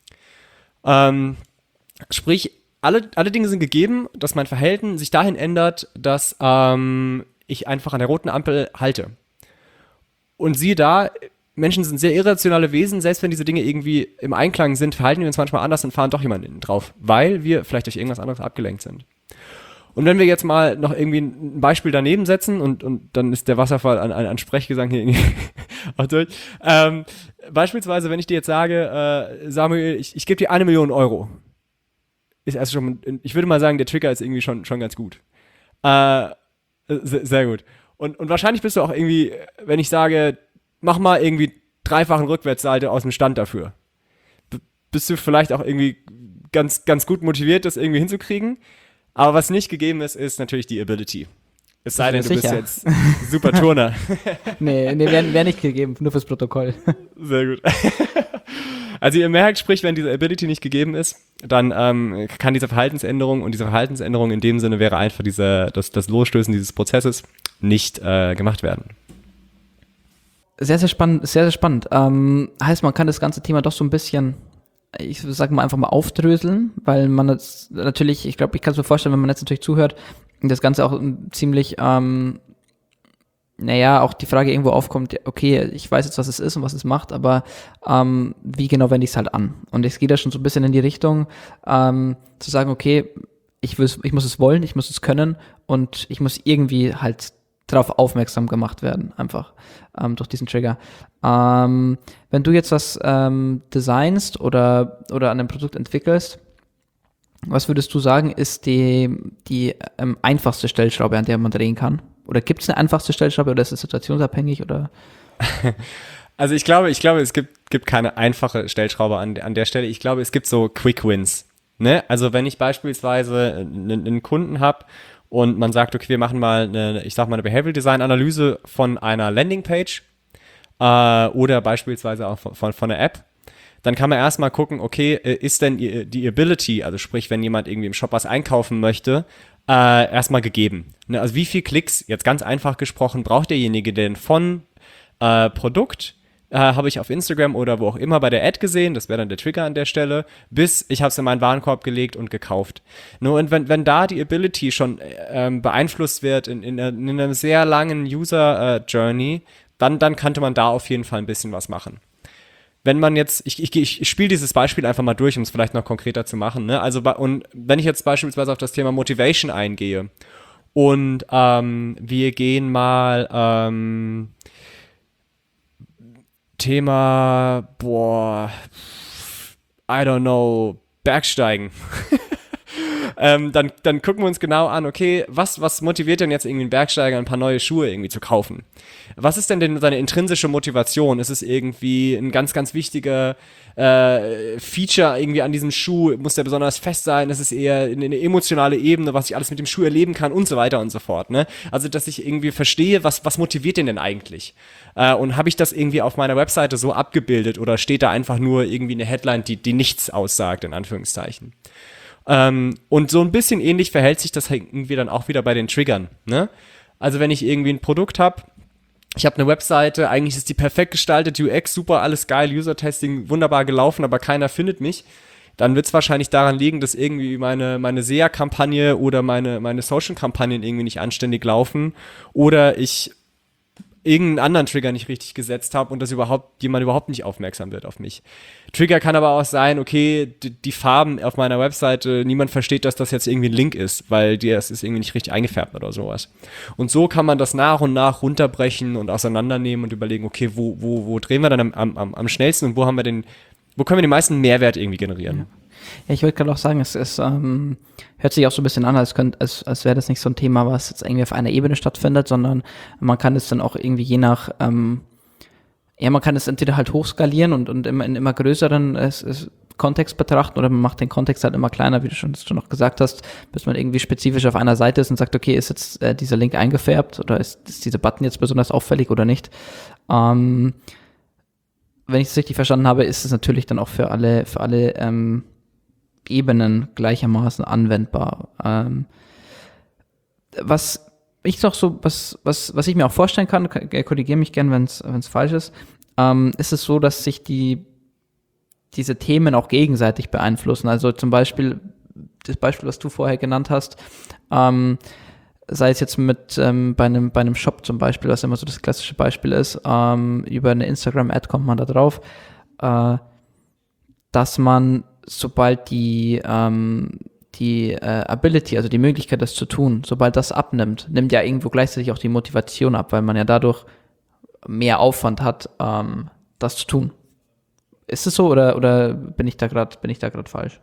Sprich, alle Dinge sind gegeben, dass mein Verhalten sich dahin ändert, dass ich einfach an der roten Ampel halte. Und siehe da, Menschen sind sehr irrationale Wesen, selbst wenn diese Dinge irgendwie im Einklang sind, verhalten wir uns manchmal anders und fahren doch jemanden drauf, weil wir vielleicht durch irgendwas anderes abgelenkt sind. Und wenn wir jetzt mal noch irgendwie ein Beispiel daneben setzen und dann ist der Wasserfall an Sprechgesang hier irgendwie auch durch. Beispielsweise, wenn ich dir jetzt sage, Samuel, ich gebe dir 1 Million Euro. Ist erst schon, ich würde mal sagen, der Trigger ist irgendwie schon ganz gut. Sehr gut. Und wahrscheinlich bist du auch irgendwie, wenn ich sage, mach mal irgendwie 3-fachen Rückwärtssalto aus dem Stand dafür. Bist du vielleicht auch irgendwie ganz gut motiviert, das irgendwie hinzukriegen? Aber was nicht gegeben ist, ist natürlich die Ability. Es sei denn, du bist jetzt super Turner. Nee, wär nicht gegeben, nur fürs Protokoll. Sehr gut. Also ihr merkt, sprich, wenn diese Ability nicht gegeben ist, dann kann diese Verhaltensänderung, und diese Verhaltensänderung in dem Sinne wäre einfach das Losstößen dieses Prozesses nicht gemacht werden. Sehr, sehr spannend, sehr, sehr spannend. Heißt, man kann das ganze Thema doch so ein bisschen, ich sag mal, einfach mal aufdröseln, weil man jetzt natürlich, ich glaube, ich kann es mir vorstellen, wenn man jetzt natürlich zuhört, das Ganze auch ziemlich, auch die Frage irgendwo aufkommt, okay, ich weiß jetzt, was es ist und was es macht, aber wie genau wende ich es halt an? Und es geht ja schon so ein bisschen in die Richtung, zu sagen, okay, ich muss es wollen, ich muss es können und ich muss irgendwie halt darauf aufmerksam gemacht werden, einfach durch diesen Trigger. Wenn du jetzt was designst oder an einem Produkt entwickelst, was würdest du sagen, ist die einfachste Stellschraube, an der man drehen kann? Oder gibt es eine einfachste Stellschraube oder ist es situationsabhängig? Oder? Also ich glaube, es gibt keine einfache Stellschraube an der Stelle. Ich glaube, es gibt so Quick Wins. Ne? Also wenn ich beispielsweise einen Kunden habe und man sagt, okay, wir machen mal eine Behavioral Design Analyse von einer Landingpage oder beispielsweise auch von einer App, dann kann man erstmal gucken, okay, ist denn die Ability, also sprich, wenn jemand irgendwie im Shop was einkaufen möchte, erstmal gegeben. Ne? Also wie viel Klicks, jetzt ganz einfach gesprochen, braucht derjenige denn von Produkt, habe ich auf Instagram oder wo auch immer bei der Ad gesehen, das wäre dann der Trigger an der Stelle, bis ich habe es in meinen Warenkorb gelegt und gekauft. Nur und wenn da die Ability schon beeinflusst wird in einem sehr langen User-Journey, dann könnte man da auf jeden Fall ein bisschen was machen. Wenn man jetzt, ich spiele dieses Beispiel einfach mal durch, um es vielleicht noch konkreter zu machen, ne? Also, und wenn ich jetzt beispielsweise auf das Thema Motivation eingehe und wir gehen mal Thema, I don't know, Bergsteigen. Dann gucken wir uns genau an, okay, was motiviert denn jetzt irgendwie einen Bergsteiger, ein paar neue Schuhe irgendwie zu kaufen? Was ist denn seine intrinsische Motivation? Ist es irgendwie ein ganz, ganz wichtiger Feature irgendwie an diesem Schuh? Muss der besonders fest sein? Ist es eher eine emotionale Ebene, was ich alles mit dem Schuh erleben kann und so weiter und so fort, ne? Also, dass ich irgendwie verstehe, was motiviert den denn eigentlich? Und habe ich das irgendwie auf meiner Webseite so abgebildet oder steht da einfach nur irgendwie eine Headline, die nichts aussagt, in Anführungszeichen? Und so ein bisschen ähnlich verhält sich das irgendwie dann auch wieder bei den Triggern, ne? Also wenn ich irgendwie ein Produkt habe, ich habe eine Webseite, eigentlich ist die perfekt gestaltet, UX super, alles geil, User-Testing wunderbar gelaufen, aber keiner findet mich, dann wird es wahrscheinlich daran liegen, dass irgendwie meine SEA-Kampagne oder meine Social-Kampagnen irgendwie nicht anständig laufen oder ich irgendeinen anderen Trigger nicht richtig gesetzt habe und dass jemand überhaupt nicht aufmerksam wird auf mich. Trigger kann aber auch sein, okay, die Farben auf meiner Webseite, niemand versteht, dass das jetzt irgendwie ein Link ist, weil das ist irgendwie nicht richtig eingefärbt oder sowas. Und so kann man das nach und nach runterbrechen und auseinandernehmen und überlegen, okay, wo drehen wir dann am schnellsten und wo können wir den meisten Mehrwert irgendwie generieren? Ja. Ja, ich wollte gerade auch sagen, es hört sich auch so ein bisschen an, als wäre das nicht so ein Thema, was jetzt irgendwie auf einer Ebene stattfindet, sondern man kann es dann auch irgendwie je nach, man kann es entweder halt hochskalieren und in immer größeren Kontext betrachten oder man macht den Kontext halt immer kleiner, wie du schon noch gesagt hast, bis man irgendwie spezifisch auf einer Seite ist und sagt, okay, ist jetzt dieser Link eingefärbt oder ist dieser Button jetzt besonders auffällig oder nicht? Wenn ich es richtig verstanden habe, ist es natürlich dann auch für alle Ebenen gleichermaßen anwendbar. Was ich mir auch vorstellen kann, korrigiere mich gern, wenn es falsch ist es so, dass sich diese Themen auch gegenseitig beeinflussen. Also zum Beispiel, das Beispiel, was du vorher genannt hast, sei es jetzt mit bei einem Shop zum Beispiel, was immer so das klassische Beispiel ist, über eine Instagram-Ad kommt man da drauf, dass man, sobald die Ability, also die Möglichkeit, das zu tun, sobald das abnimmt, nimmt ja irgendwo gleichzeitig auch die Motivation ab, weil man ja dadurch mehr Aufwand hat, das zu tun. Ist es so oder bin ich da gerade falsch?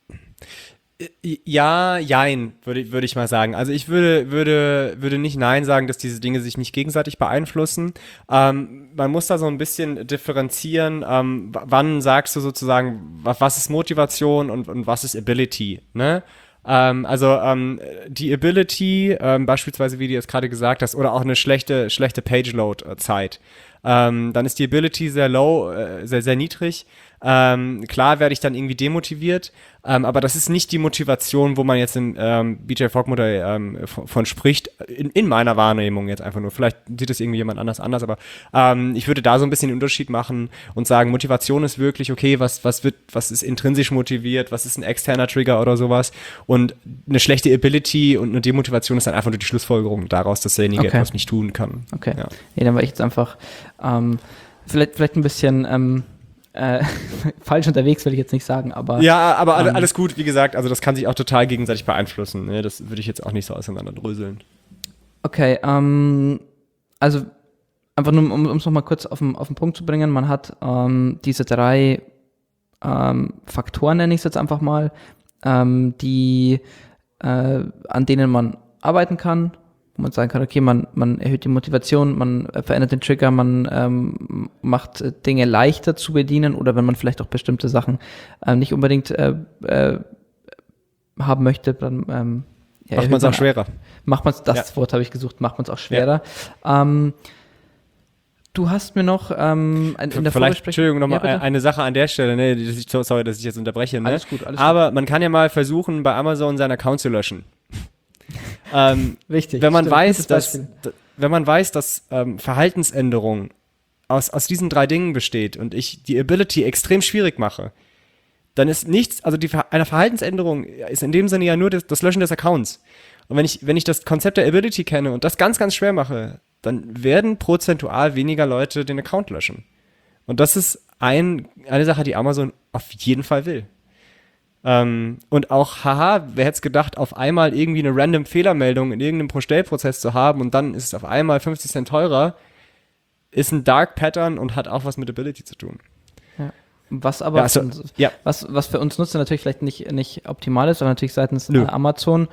Ja, jein, würde ich mal sagen. Also ich würde nicht nein sagen, dass diese Dinge sich nicht gegenseitig beeinflussen. Man muss da so ein bisschen differenzieren. Wann sagst du sozusagen, was ist Motivation und was ist Ability, ne? Die Ability, beispielsweise, wie du jetzt gerade gesagt hast, oder auch eine schlechte Page-Load-Zeit. Dann ist die Ability sehr low, sehr niedrig. Klar werde ich dann irgendwie demotiviert, aber das ist nicht die Motivation, wo man jetzt im BJ Fogg Modell von spricht, in meiner Wahrnehmung jetzt einfach nur. Vielleicht sieht es irgendwie jemand anders, aber ich würde da so ein bisschen den Unterschied machen und sagen, Motivation ist wirklich, okay, was ist intrinsisch motiviert, was ist ein externer Trigger oder sowas, und eine schlechte Ability und eine Demotivation ist dann einfach nur die Schlussfolgerung daraus, dass derjenige etwas nicht tun kann. Okay, ja. Nee, dann war ich jetzt einfach vielleicht ein bisschen falsch unterwegs, will ich jetzt nicht sagen, aber... Ja, aber alles gut, wie gesagt, also das kann sich auch total gegenseitig beeinflussen, ne? Das würde ich jetzt auch nicht so auseinanderdröseln. Okay, also einfach nur, um es nochmal kurz auf den Punkt zu bringen, man hat diese 3 Faktoren, nenne ich es jetzt einfach mal, an denen man arbeiten kann, wo man sagen kann, okay, man erhöht die Motivation, man verändert den Trigger, man macht Dinge leichter zu bedienen, oder wenn man vielleicht auch bestimmte Sachen nicht unbedingt haben möchte, dann macht man es auch schwerer. Wort habe ich gesucht, macht man es auch schwerer. Ja. Du hast mir noch in der Vorbesprechung... Entschuldigung, nochmal eine Sache an der Stelle, ne? Sorry, dass ich jetzt unterbreche. Ne? Alles gut. Aber man kann ja mal versuchen, bei Amazon seinen Account zu löschen. Wichtig. Wenn man weiß, dass Verhaltensänderung aus diesen 3 Dingen besteht und ich die Ability extrem schwierig mache, dann ist nichts, also eine Verhaltensänderung ist in dem Sinne ja nur das Löschen des Accounts. Und wenn ich das Konzept der Ability kenne und das ganz, ganz schwer mache, dann werden prozentual weniger Leute den Account löschen. Und das ist eine Sache, die Amazon auf jeden Fall will. Und auch, wer hätte es gedacht, auf einmal irgendwie eine random Fehlermeldung in irgendeinem Bestellprozess zu haben und dann ist es auf einmal 50 Cent teurer, ist ein Dark Pattern und hat auch was mit Ability zu tun. Ja. Was aber was für uns Nutzer natürlich vielleicht nicht optimal ist, sondern natürlich seitens Amazon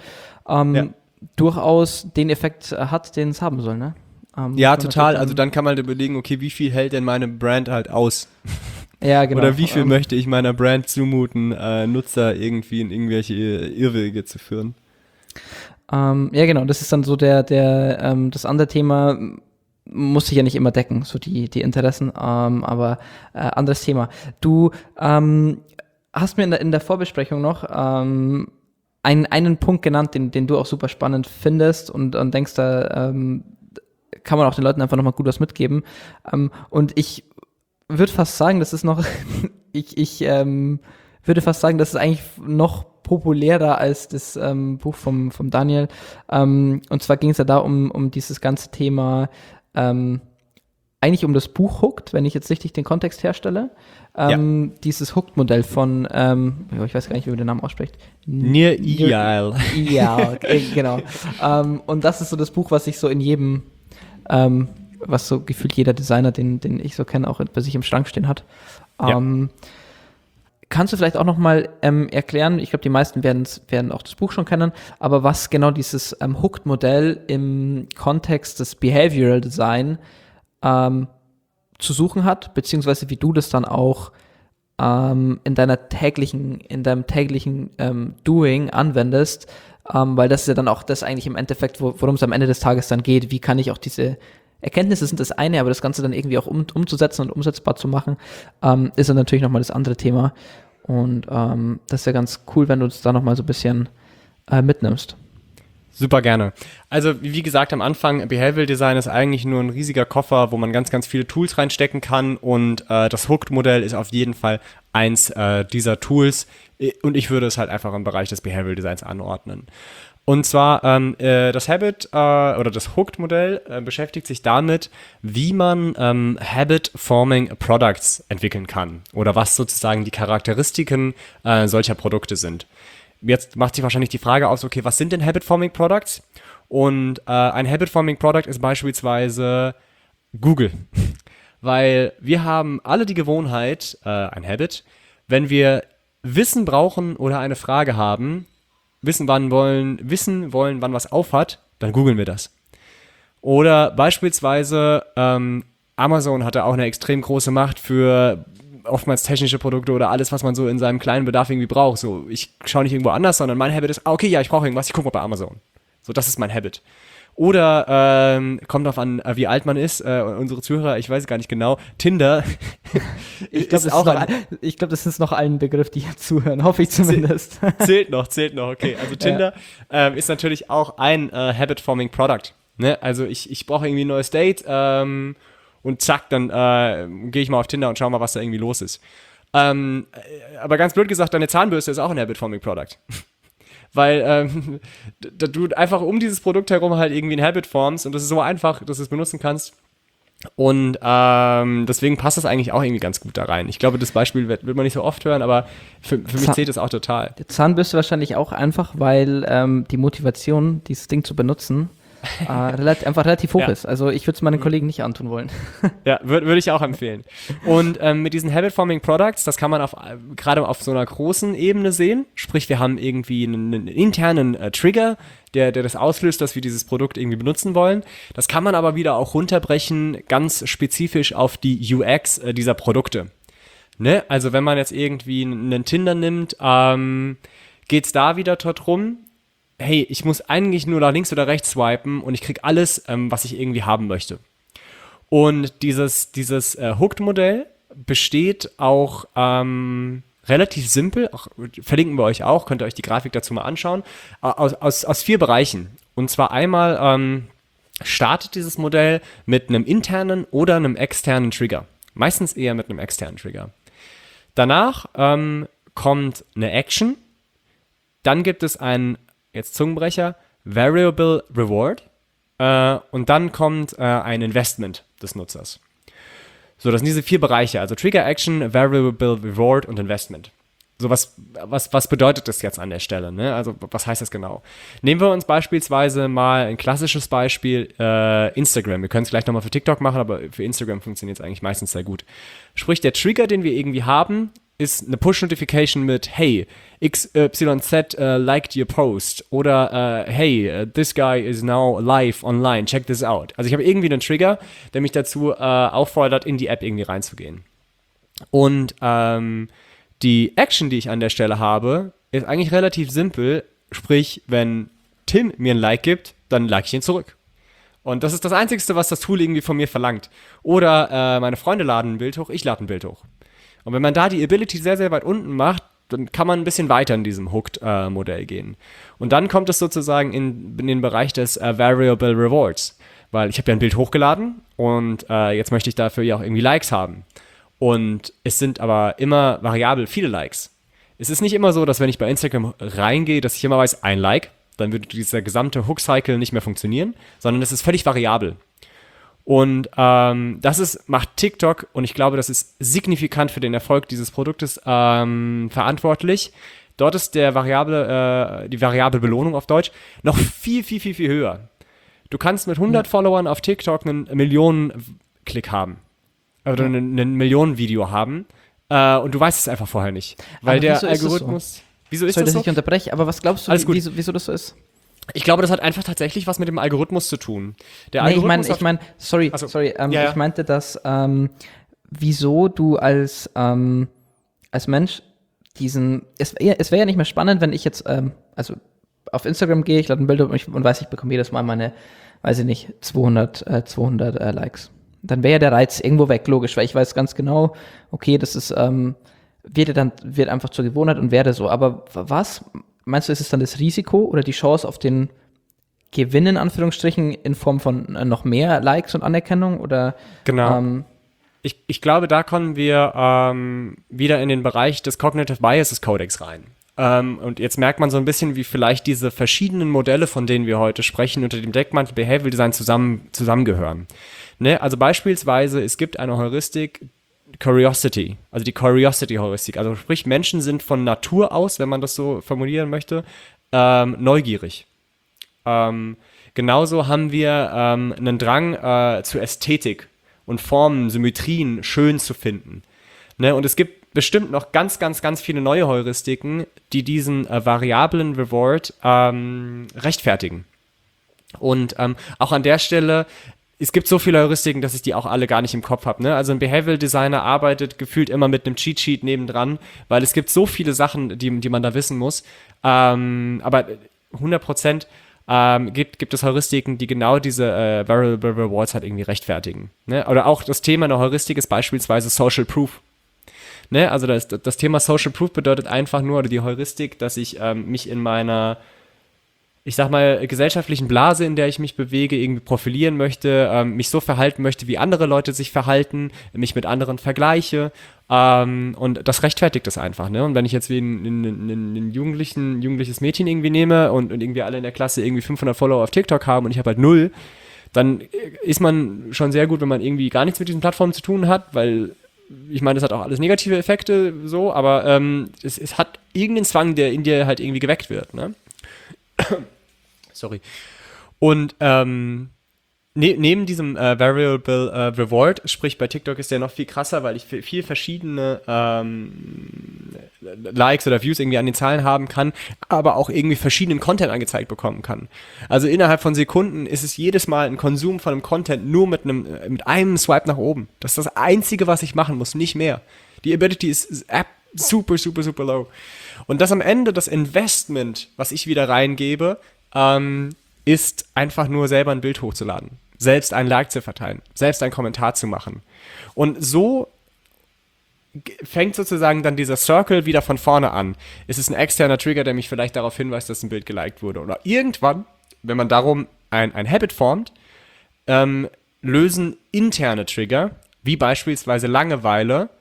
durchaus den Effekt hat, den es haben soll, ne? Ja, total. Also dann kann man überlegen, okay, wie viel hält denn meine Brand halt aus? Ja, genau. Oder wie viel möchte ich meiner Brand zumuten, Nutzer irgendwie in irgendwelche Irrwege zu führen? Ja, genau. Das ist dann so das andere Thema, muss sich ja nicht immer decken, so die Interessen, aber anderes Thema. Du hast mir in der Vorbesprechung noch einen Punkt genannt, den du auch super spannend findest und denkst, da kann man auch den Leuten einfach nochmal gut was mitgeben. Und ich würde fast sagen, das ist noch, ich würde fast sagen, das ist eigentlich noch populärer als das Buch vom Daniel. Und zwar ging es ja da um dieses ganze Thema, eigentlich um das Buch Hooked, wenn ich jetzt richtig den Kontext herstelle. Dieses Hooked-Modell von, ich weiß gar nicht, wie man den Namen ausspricht. Nir Eyal. Ja, genau. Und das ist so das Buch, was ich so in jedem was so gefühlt jeder Designer, den ich so kenne, auch bei sich im Schrank stehen hat. Kannst du vielleicht auch noch mal erklären, ich glaube, die meisten werden auch das Buch schon kennen, aber was genau dieses Hooked-Modell im Kontext des Behavioral Design zu suchen hat, beziehungsweise wie du das dann auch in deinem täglichen Doing anwendest, weil das ist ja dann auch das eigentlich im Endeffekt, worum es am Ende des Tages dann geht. Wie kann ich auch diese Erkenntnisse sind das eine, aber das Ganze dann irgendwie auch umzusetzen und umsetzbar zu machen, ist dann natürlich nochmal das andere Thema. Und das ist ja ganz cool, wenn du uns da nochmal so ein bisschen mitnimmst. Super gerne. Also wie gesagt am Anfang, Behavioral Design ist eigentlich nur ein riesiger Koffer, wo man ganz, ganz viele Tools reinstecken kann und das Hooked-Modell ist auf jeden Fall eins dieser Tools und ich würde es halt einfach im Bereich des Behavioral Designs anordnen. Und zwar das Habit oder das Hooked-Modell beschäftigt sich damit, wie man Habit-Forming Products entwickeln kann oder was sozusagen die Charakteristiken solcher Produkte sind. Jetzt macht sich wahrscheinlich die Frage auf, okay, was sind denn Habit-Forming Products? Und ein Habit-Forming Product ist beispielsweise Google. Weil wir haben alle die Gewohnheit, ein Habit, wenn wir Wissen brauchen oder eine Frage haben, wissen wollen, wann was aufhat, dann googeln wir das. Oder beispielsweise Amazon hatte auch eine extrem große Macht für oftmals technische Produkte oder alles, was man so in seinem kleinen Bedarf irgendwie braucht. So, ich schaue nicht irgendwo anders, sondern mein Habit ist, okay, ja, ich brauche irgendwas, ich gucke mal bei Amazon. So, das ist mein Habit. Oder kommt drauf an, wie alt man ist. Unsere Zuhörer, ich weiß gar nicht genau. Tinder. Ich glaube, das ist noch ein Begriff, die hier zuhören, hoffe ich zumindest. Zählt noch, okay. Also Tinder ist natürlich auch ein Habit-Forming Product. Ne? Also ich brauche irgendwie ein neues Date und zack, dann gehe ich mal auf Tinder und schau mal, was da irgendwie los ist. Aber ganz blöd gesagt, deine Zahnbürste ist auch ein Habit-Forming Product. Weil du einfach um dieses Produkt herum halt irgendwie ein Habit formst und das ist so einfach, dass du es benutzen kannst. Und deswegen passt das eigentlich auch irgendwie ganz gut da rein. Ich glaube, das Beispiel wird man nicht so oft hören, aber für mich zählt das auch total. Die Zahnbürste wahrscheinlich auch einfach, weil die Motivation, dieses Ding zu benutzen, relativ hoch ist. Also ich würde es meinen Kollegen nicht antun wollen. Ja, würde ich auch empfehlen. Und mit diesen Habit-Forming Products, das kann man gerade auf so einer großen Ebene sehen. Sprich, wir haben irgendwie einen internen Trigger, der das auslöst, dass wir dieses Produkt irgendwie benutzen wollen. Das kann man aber wieder auch runterbrechen, ganz spezifisch auf die UX dieser Produkte. Ne? Also wenn man jetzt irgendwie einen Tinder nimmt, geht es da wieder darum, hey, ich muss eigentlich nur nach links oder rechts swipen und ich kriege alles, was ich irgendwie haben möchte. Und dieses Hooked-Modell besteht auch relativ simpel, verlinken wir euch auch, könnt ihr euch die Grafik dazu mal anschauen, aus 4 Bereichen. Und zwar einmal startet dieses Modell mit einem internen oder einem externen Trigger. Meistens eher mit einem externen Trigger. Danach kommt eine Action, dann gibt es einen jetzt Zungenbrecher, Variable Reward und dann kommt ein Investment des Nutzers. So, das sind diese 4 Bereiche, also Trigger, Action, Variable Reward und Investment. So, was bedeutet das jetzt an der Stelle? Ne? Also, was heißt das genau? Nehmen wir uns beispielsweise mal ein klassisches Beispiel, Instagram. Wir können es gleich nochmal für TikTok machen, aber für Instagram funktioniert es eigentlich meistens sehr gut. Sprich, der Trigger, den wir irgendwie haben, ist eine Push-Notification mit hey, XYZ liked your post oder hey, this guy is now live online, check this out. Also ich habe irgendwie einen Trigger, der mich dazu auffordert, in die App irgendwie reinzugehen. Und die Action, die ich an der Stelle habe, ist eigentlich relativ simpel. Sprich, wenn Tim mir ein Like gibt, dann like ich ihn zurück. Und das ist das Einzige, was das Tool irgendwie von mir verlangt. Oder meine Freunde laden ein Bild hoch, ich lade ein Bild hoch. Und wenn man da die Ability sehr, sehr weit unten macht, dann kann man ein bisschen weiter in diesem Hooked-Modell gehen. Und dann kommt es sozusagen in den Bereich des Variable Rewards. Weil ich habe ja ein Bild hochgeladen und jetzt möchte ich dafür ja auch irgendwie Likes haben. Und es sind aber immer variabel viele Likes. Es ist nicht immer so, dass wenn ich bei Instagram reingehe, dass ich immer weiß, ein Like, dann würde dieser gesamte Hook-Cycle nicht mehr funktionieren, sondern es ist völlig variabel. Und das macht TikTok, und ich glaube, das ist signifikant für den Erfolg dieses Produktes verantwortlich. Dort ist die variable Belohnung auf Deutsch noch viel, viel, viel, viel höher. Du kannst mit 100 Followern auf TikTok einen Millionen-Klick haben. Oder ein Millionen-Video haben. Und du weißt es einfach vorher nicht. Weil aber der Algorithmus... Wieso ist das so? Sorry, dass ich unterbreche, aber was glaubst du, wieso das so ist? Ich glaube, das hat einfach tatsächlich was mit dem Algorithmus zu tun. Ich meinte, dass wieso du als Mensch es wäre ja nicht mehr spannend, wenn ich jetzt, also auf Instagram gehe, ich lade ein Bild und weiß, ich bekomme jedes Mal meine, weiß ich nicht, 200 Likes. Dann wäre ja der Reiz irgendwo weg, logisch, weil ich weiß ganz genau, okay, das ist, wird einfach zur Gewohnheit und werde so. Aber was, meinst du, ist es dann das Risiko oder die Chance auf den Gewinn in Anführungsstrichen in Form von noch mehr Likes und Anerkennung? Oder, genau. Ich glaube, da kommen wir wieder in den Bereich des Cognitive Biases Codex rein. Und jetzt merkt man so ein bisschen, wie vielleicht diese verschiedenen Modelle, von denen wir heute sprechen, unter dem Deckmantel Behavioral Design zusammengehören. Ne? Also beispielsweise, es gibt eine Heuristik, Curiosity, also die Curiosity-Heuristik. Also sprich, Menschen sind von Natur aus, wenn man das so formulieren möchte, neugierig. Genauso haben wir einen Drang zu Ästhetik und Formen, Symmetrien schön zu finden. Ne? Und es gibt bestimmt noch ganz, ganz, ganz viele neue Heuristiken, die diesen variablen Reward rechtfertigen. Und auch an der Stelle, es gibt so viele Heuristiken, dass ich die auch alle gar nicht im Kopf habe. Ne? Also ein Behavioral Designer arbeitet gefühlt immer mit einem Cheat Sheet nebendran, weil es gibt so viele Sachen, die man da wissen muss. Aber 100% gibt es Heuristiken, die genau diese Variable Rewards halt irgendwie rechtfertigen. Ne? Oder auch das Thema einer Heuristik ist beispielsweise Social Proof. Ne, also das Thema Social Proof bedeutet einfach nur, oder die Heuristik, dass ich mich in meiner, ich sag mal, gesellschaftlichen Blase, in der ich mich bewege, irgendwie profilieren möchte, mich so verhalten möchte, wie andere Leute sich verhalten, mich mit anderen vergleiche, und das rechtfertigt das einfach. Ne? Und wenn ich jetzt wie ein jugendliches Mädchen irgendwie nehme und irgendwie alle in der Klasse irgendwie 500 Follower auf TikTok haben und ich habe halt 0, dann ist man schon sehr gut, wenn man irgendwie gar nichts mit diesen Plattformen zu tun hat, weil ich meine, das hat auch alles negative Effekte, so, aber es hat irgendeinen Zwang, der in dir halt irgendwie geweckt wird, ne? Sorry. Und neben diesem Variable Reward, sprich bei TikTok ist der noch viel krasser, weil ich viel verschiedene Likes oder Views irgendwie an den Zahlen haben kann, aber auch irgendwie verschiedenen Content angezeigt bekommen kann. Also innerhalb von Sekunden ist es jedes Mal ein Konsum von einem Content nur mit einem Swipe nach oben. Das ist das Einzige, was ich machen muss, nicht mehr. Die Ability ist super, super, super low. Und das am Ende, das Investment, was ich wieder reingebe, ist einfach nur selber ein Bild hochzuladen, selbst ein Like zu verteilen, selbst einen Kommentar zu machen. Und so fängt sozusagen dann dieser Circle wieder von vorne an. Es ist ein externer Trigger, der mich vielleicht darauf hinweist, dass ein Bild geliked wurde. Oder irgendwann, wenn man darum ein Habit formt, lösen interne Trigger, wie beispielsweise Langeweile,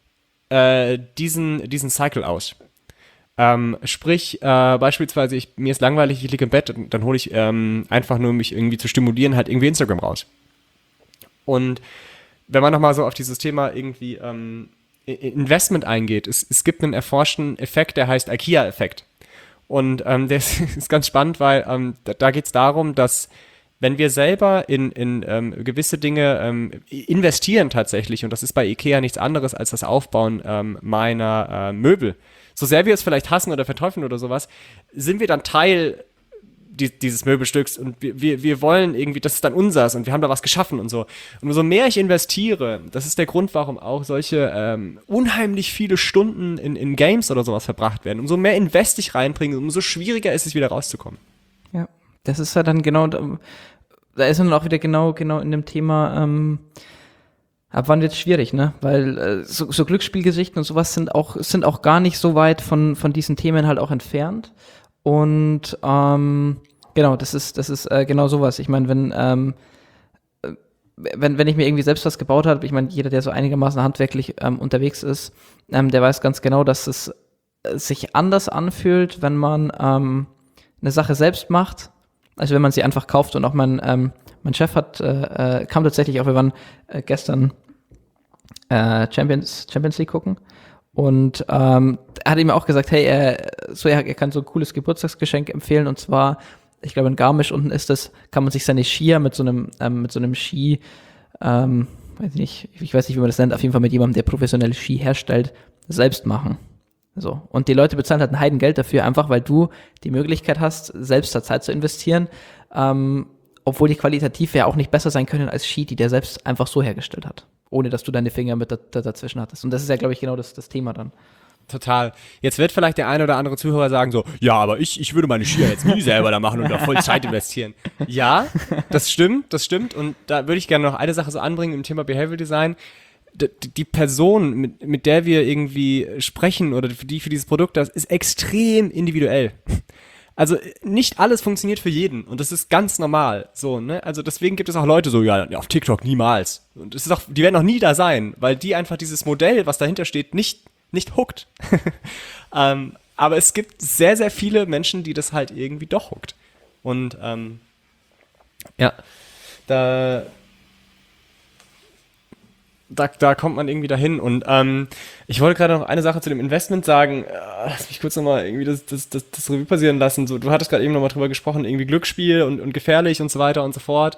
diesen Cycle aus. Sprich, beispielsweise, mir ist langweilig, ich liege im Bett, dann hole ich einfach nur, mich irgendwie zu stimulieren, halt irgendwie Instagram raus. Und wenn man nochmal so auf dieses Thema irgendwie Investment eingeht, es gibt einen erforschten Effekt, der heißt IKEA-Effekt. Und der ist ganz spannend, weil da geht es darum, dass wenn wir selber in gewisse Dinge investieren tatsächlich, und das ist bei IKEA nichts anderes als das Aufbauen meiner Möbel, so sehr wir es vielleicht hassen oder verteufeln oder sowas, sind wir dann Teil dieses Möbelstücks und wir wollen irgendwie, das ist dann unseres und wir haben da was geschaffen und so. Und umso mehr ich investiere, das ist der Grund, warum auch solche unheimlich viele Stunden in Games oder sowas verbracht werden, umso mehr Invest ich reinbringe, umso schwieriger ist es wieder rauszukommen. Ja, das ist ja dann genau, da ist dann auch wieder genau in dem Thema, ab wann wird es schwierig, ne? Weil so Glücksspielgeschichten und sowas sind auch gar nicht so weit von diesen Themen halt auch entfernt. Und genau, das ist genau sowas. Ich meine, wenn ich mir irgendwie selbst was gebaut habe, ich meine, jeder, der so einigermaßen handwerklich unterwegs ist, der weiß ganz genau, dass es sich anders anfühlt, wenn man eine Sache selbst macht, als wenn man sie einfach kauft. Und auch mein Chef kam tatsächlich auch, wir waren gestern Champions League gucken. Und er hat ihm auch gesagt, hey, er kann so ein cooles Geburtstagsgeschenk empfehlen, und zwar, ich glaube in Garmisch unten ist das, kann man sich seine Skier mit so einem Ski, weiß nicht, ich weiß nicht, wie man das nennt, auf jeden Fall mit jemandem, der professionelle Ski herstellt, selbst machen. So. Und die Leute bezahlen halt ein Heidengeld dafür, einfach weil du die Möglichkeit hast, selbst da Zeit zu investieren, obwohl die qualitativ ja auch nicht besser sein können als Ski, die der selbst einfach so hergestellt hat, ohne dass du deine Finger mit dazwischen hattest. Und das ist ja, glaube ich, genau das Thema dann. Total. Jetzt wird vielleicht der eine oder andere Zuhörer sagen so, ja, aber ich würde meine Skier jetzt nie selber da machen und da voll Zeit investieren. Ja, das stimmt. Und da würde ich gerne noch eine Sache so anbringen im Thema Behavioral Design. Die Person, mit der wir irgendwie sprechen oder die für dieses Produkt das ist extrem individuell. Also nicht alles funktioniert für jeden und das ist ganz normal, so, ne? Also deswegen gibt es auch Leute so, ja, auf TikTok niemals. Und es ist auch, die werden auch nie da sein, weil die einfach dieses Modell, was dahinter steht, nicht hookt. Aber es gibt sehr, sehr viele Menschen, die das halt irgendwie doch hookt. Und ja, da kommt man irgendwie dahin. Und ich wollte gerade noch eine Sache zu dem Investment sagen. Lass mich kurz nochmal irgendwie das Revue passieren lassen. So, du hattest gerade eben nochmal drüber gesprochen, irgendwie Glücksspiel und gefährlich und so weiter und so fort.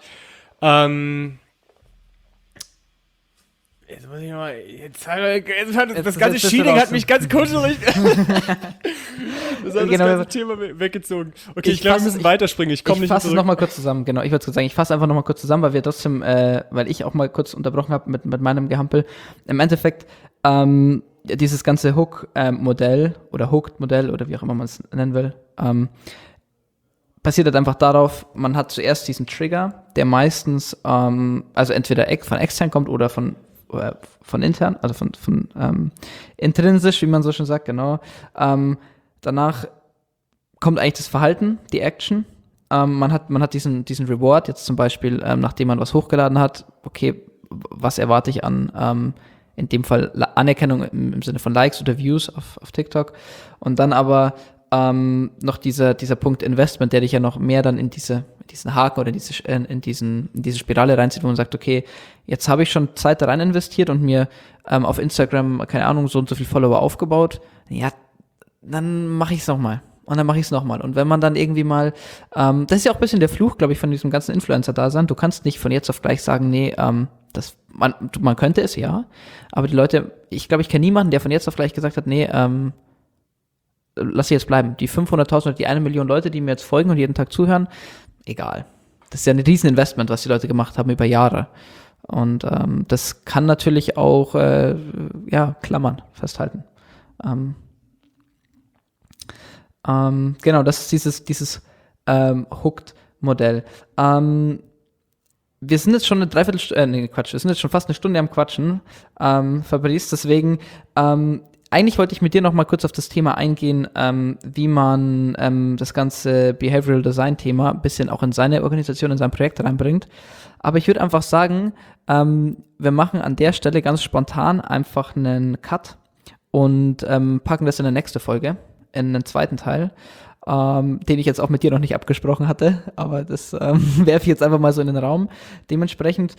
Jetzt muss ich nochmal. Das ganze Cheating hat mich ganz kuschelig. Das hat das ganze Thema weggezogen. Okay, ich glaube, wir müssen weiterspringen. Ich komme nicht mehr zurück. Ich fasse es nochmal kurz zusammen, genau. Ich würde sagen, ich fasse einfach nochmal kurz zusammen, weil wir trotzdem, weil ich auch mal kurz unterbrochen habe mit meinem Gehampel. Im Endeffekt, dieses ganze Hook-Modell oder Hooked-Modell oder wie auch immer man es nennen will, passiert halt einfach darauf, man hat zuerst diesen Trigger, der meistens, also entweder von extern kommt oder von intern, also von intrinsisch, wie man so schon sagt, genau. Danach kommt eigentlich das Verhalten, die Action. Man hat diesen Reward, jetzt zum Beispiel, nachdem man was hochgeladen hat, okay, was erwarte ich an, in dem Fall Anerkennung im Sinne von Likes oder Views auf TikTok. Und dann aber noch dieser Punkt Investment, der dich ja noch mehr dann in diesen Haken oder in diese Spirale reinzieht, wo man sagt, okay, jetzt habe ich schon Zeit da rein investiert und mir auf Instagram, keine Ahnung, so und so viel Follower aufgebaut, ja, dann mache ich es nochmal. Und dann mache ich es nochmal. Und wenn man dann irgendwie mal, das ist ja auch ein bisschen der Fluch, glaube ich, von diesem ganzen Influencer-Dasein. Du kannst nicht von jetzt auf gleich sagen, nee, man könnte es, ja. Aber die Leute, ich glaube, ich kenne niemanden, der von jetzt auf gleich gesagt hat, nee, lass sie jetzt bleiben. Die 500.000 oder die 1 Million Leute, die mir jetzt folgen und jeden Tag zuhören, egal. Das ist ja ein Rieseninvestment, was die Leute gemacht haben über Jahre. Und das kann natürlich auch, Klammern festhalten. Genau, das ist dieses Hooked-Modell. Wir sind jetzt schon wir sind jetzt schon fast eine Stunde am Quatschen, Fabrice, deswegen eigentlich wollte ich mit dir noch mal kurz auf das Thema eingehen, wie man das ganze Behavioral Design Thema ein bisschen auch in seine Organisation, in sein Projekt reinbringt. Aber ich würde einfach sagen, wir machen an der Stelle ganz spontan einfach einen Cut und packen das in die nächste Folge, in den zweiten Teil, den ich jetzt auch mit dir noch nicht abgesprochen hatte, aber das werfe ich jetzt einfach mal so in den Raum. Dementsprechend,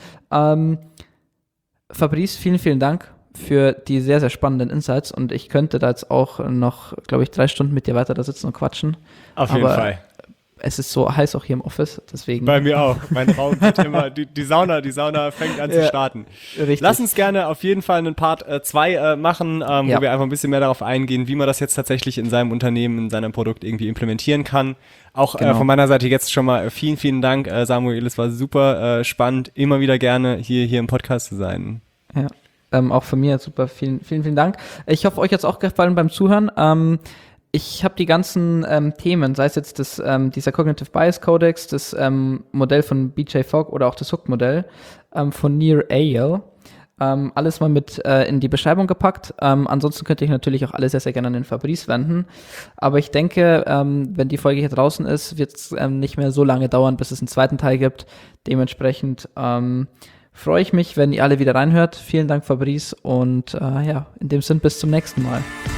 Fabrice, vielen, vielen Dank für die sehr, sehr spannenden Insights und ich könnte da jetzt auch noch, glaube ich, 3 Stunden mit dir weiter da sitzen und quatschen. Auf jeden Fall. Es ist so heiß auch hier im Office, deswegen. Bei mir auch. Mein Raum wird immer, die Sauna fängt an zu starten. Richtig. Lass uns gerne auf jeden Fall einen Part 2 machen, wo wir einfach ein bisschen mehr darauf eingehen, wie man das jetzt tatsächlich in seinem Unternehmen, in seinem Produkt irgendwie implementieren kann. Auch von meiner Seite jetzt schon mal vielen, vielen Dank, Samuel. Es war super spannend, immer wieder gerne hier im Podcast zu sein. Ja. Auch von mir super, vielen, vielen, vielen Dank. Ich hoffe, euch hat es auch gefallen beim Zuhören. Ich habe die ganzen Themen, sei es jetzt dieser Cognitive Bias Codex, das Modell von BJ Fogg oder auch das Hook-Modell von Nir Eyal, alles mal mit in die Beschreibung gepackt. Ansonsten könnt ihr euch natürlich auch alle sehr, sehr gerne an den Fabrice wenden. Aber ich denke, wenn die Folge hier draußen ist, wird es nicht mehr so lange dauern, bis es einen zweiten Teil gibt. Dementsprechend freue ich mich, wenn ihr alle wieder reinhört. Vielen Dank, Fabrice. Und in dem Sinn, bis zum nächsten Mal.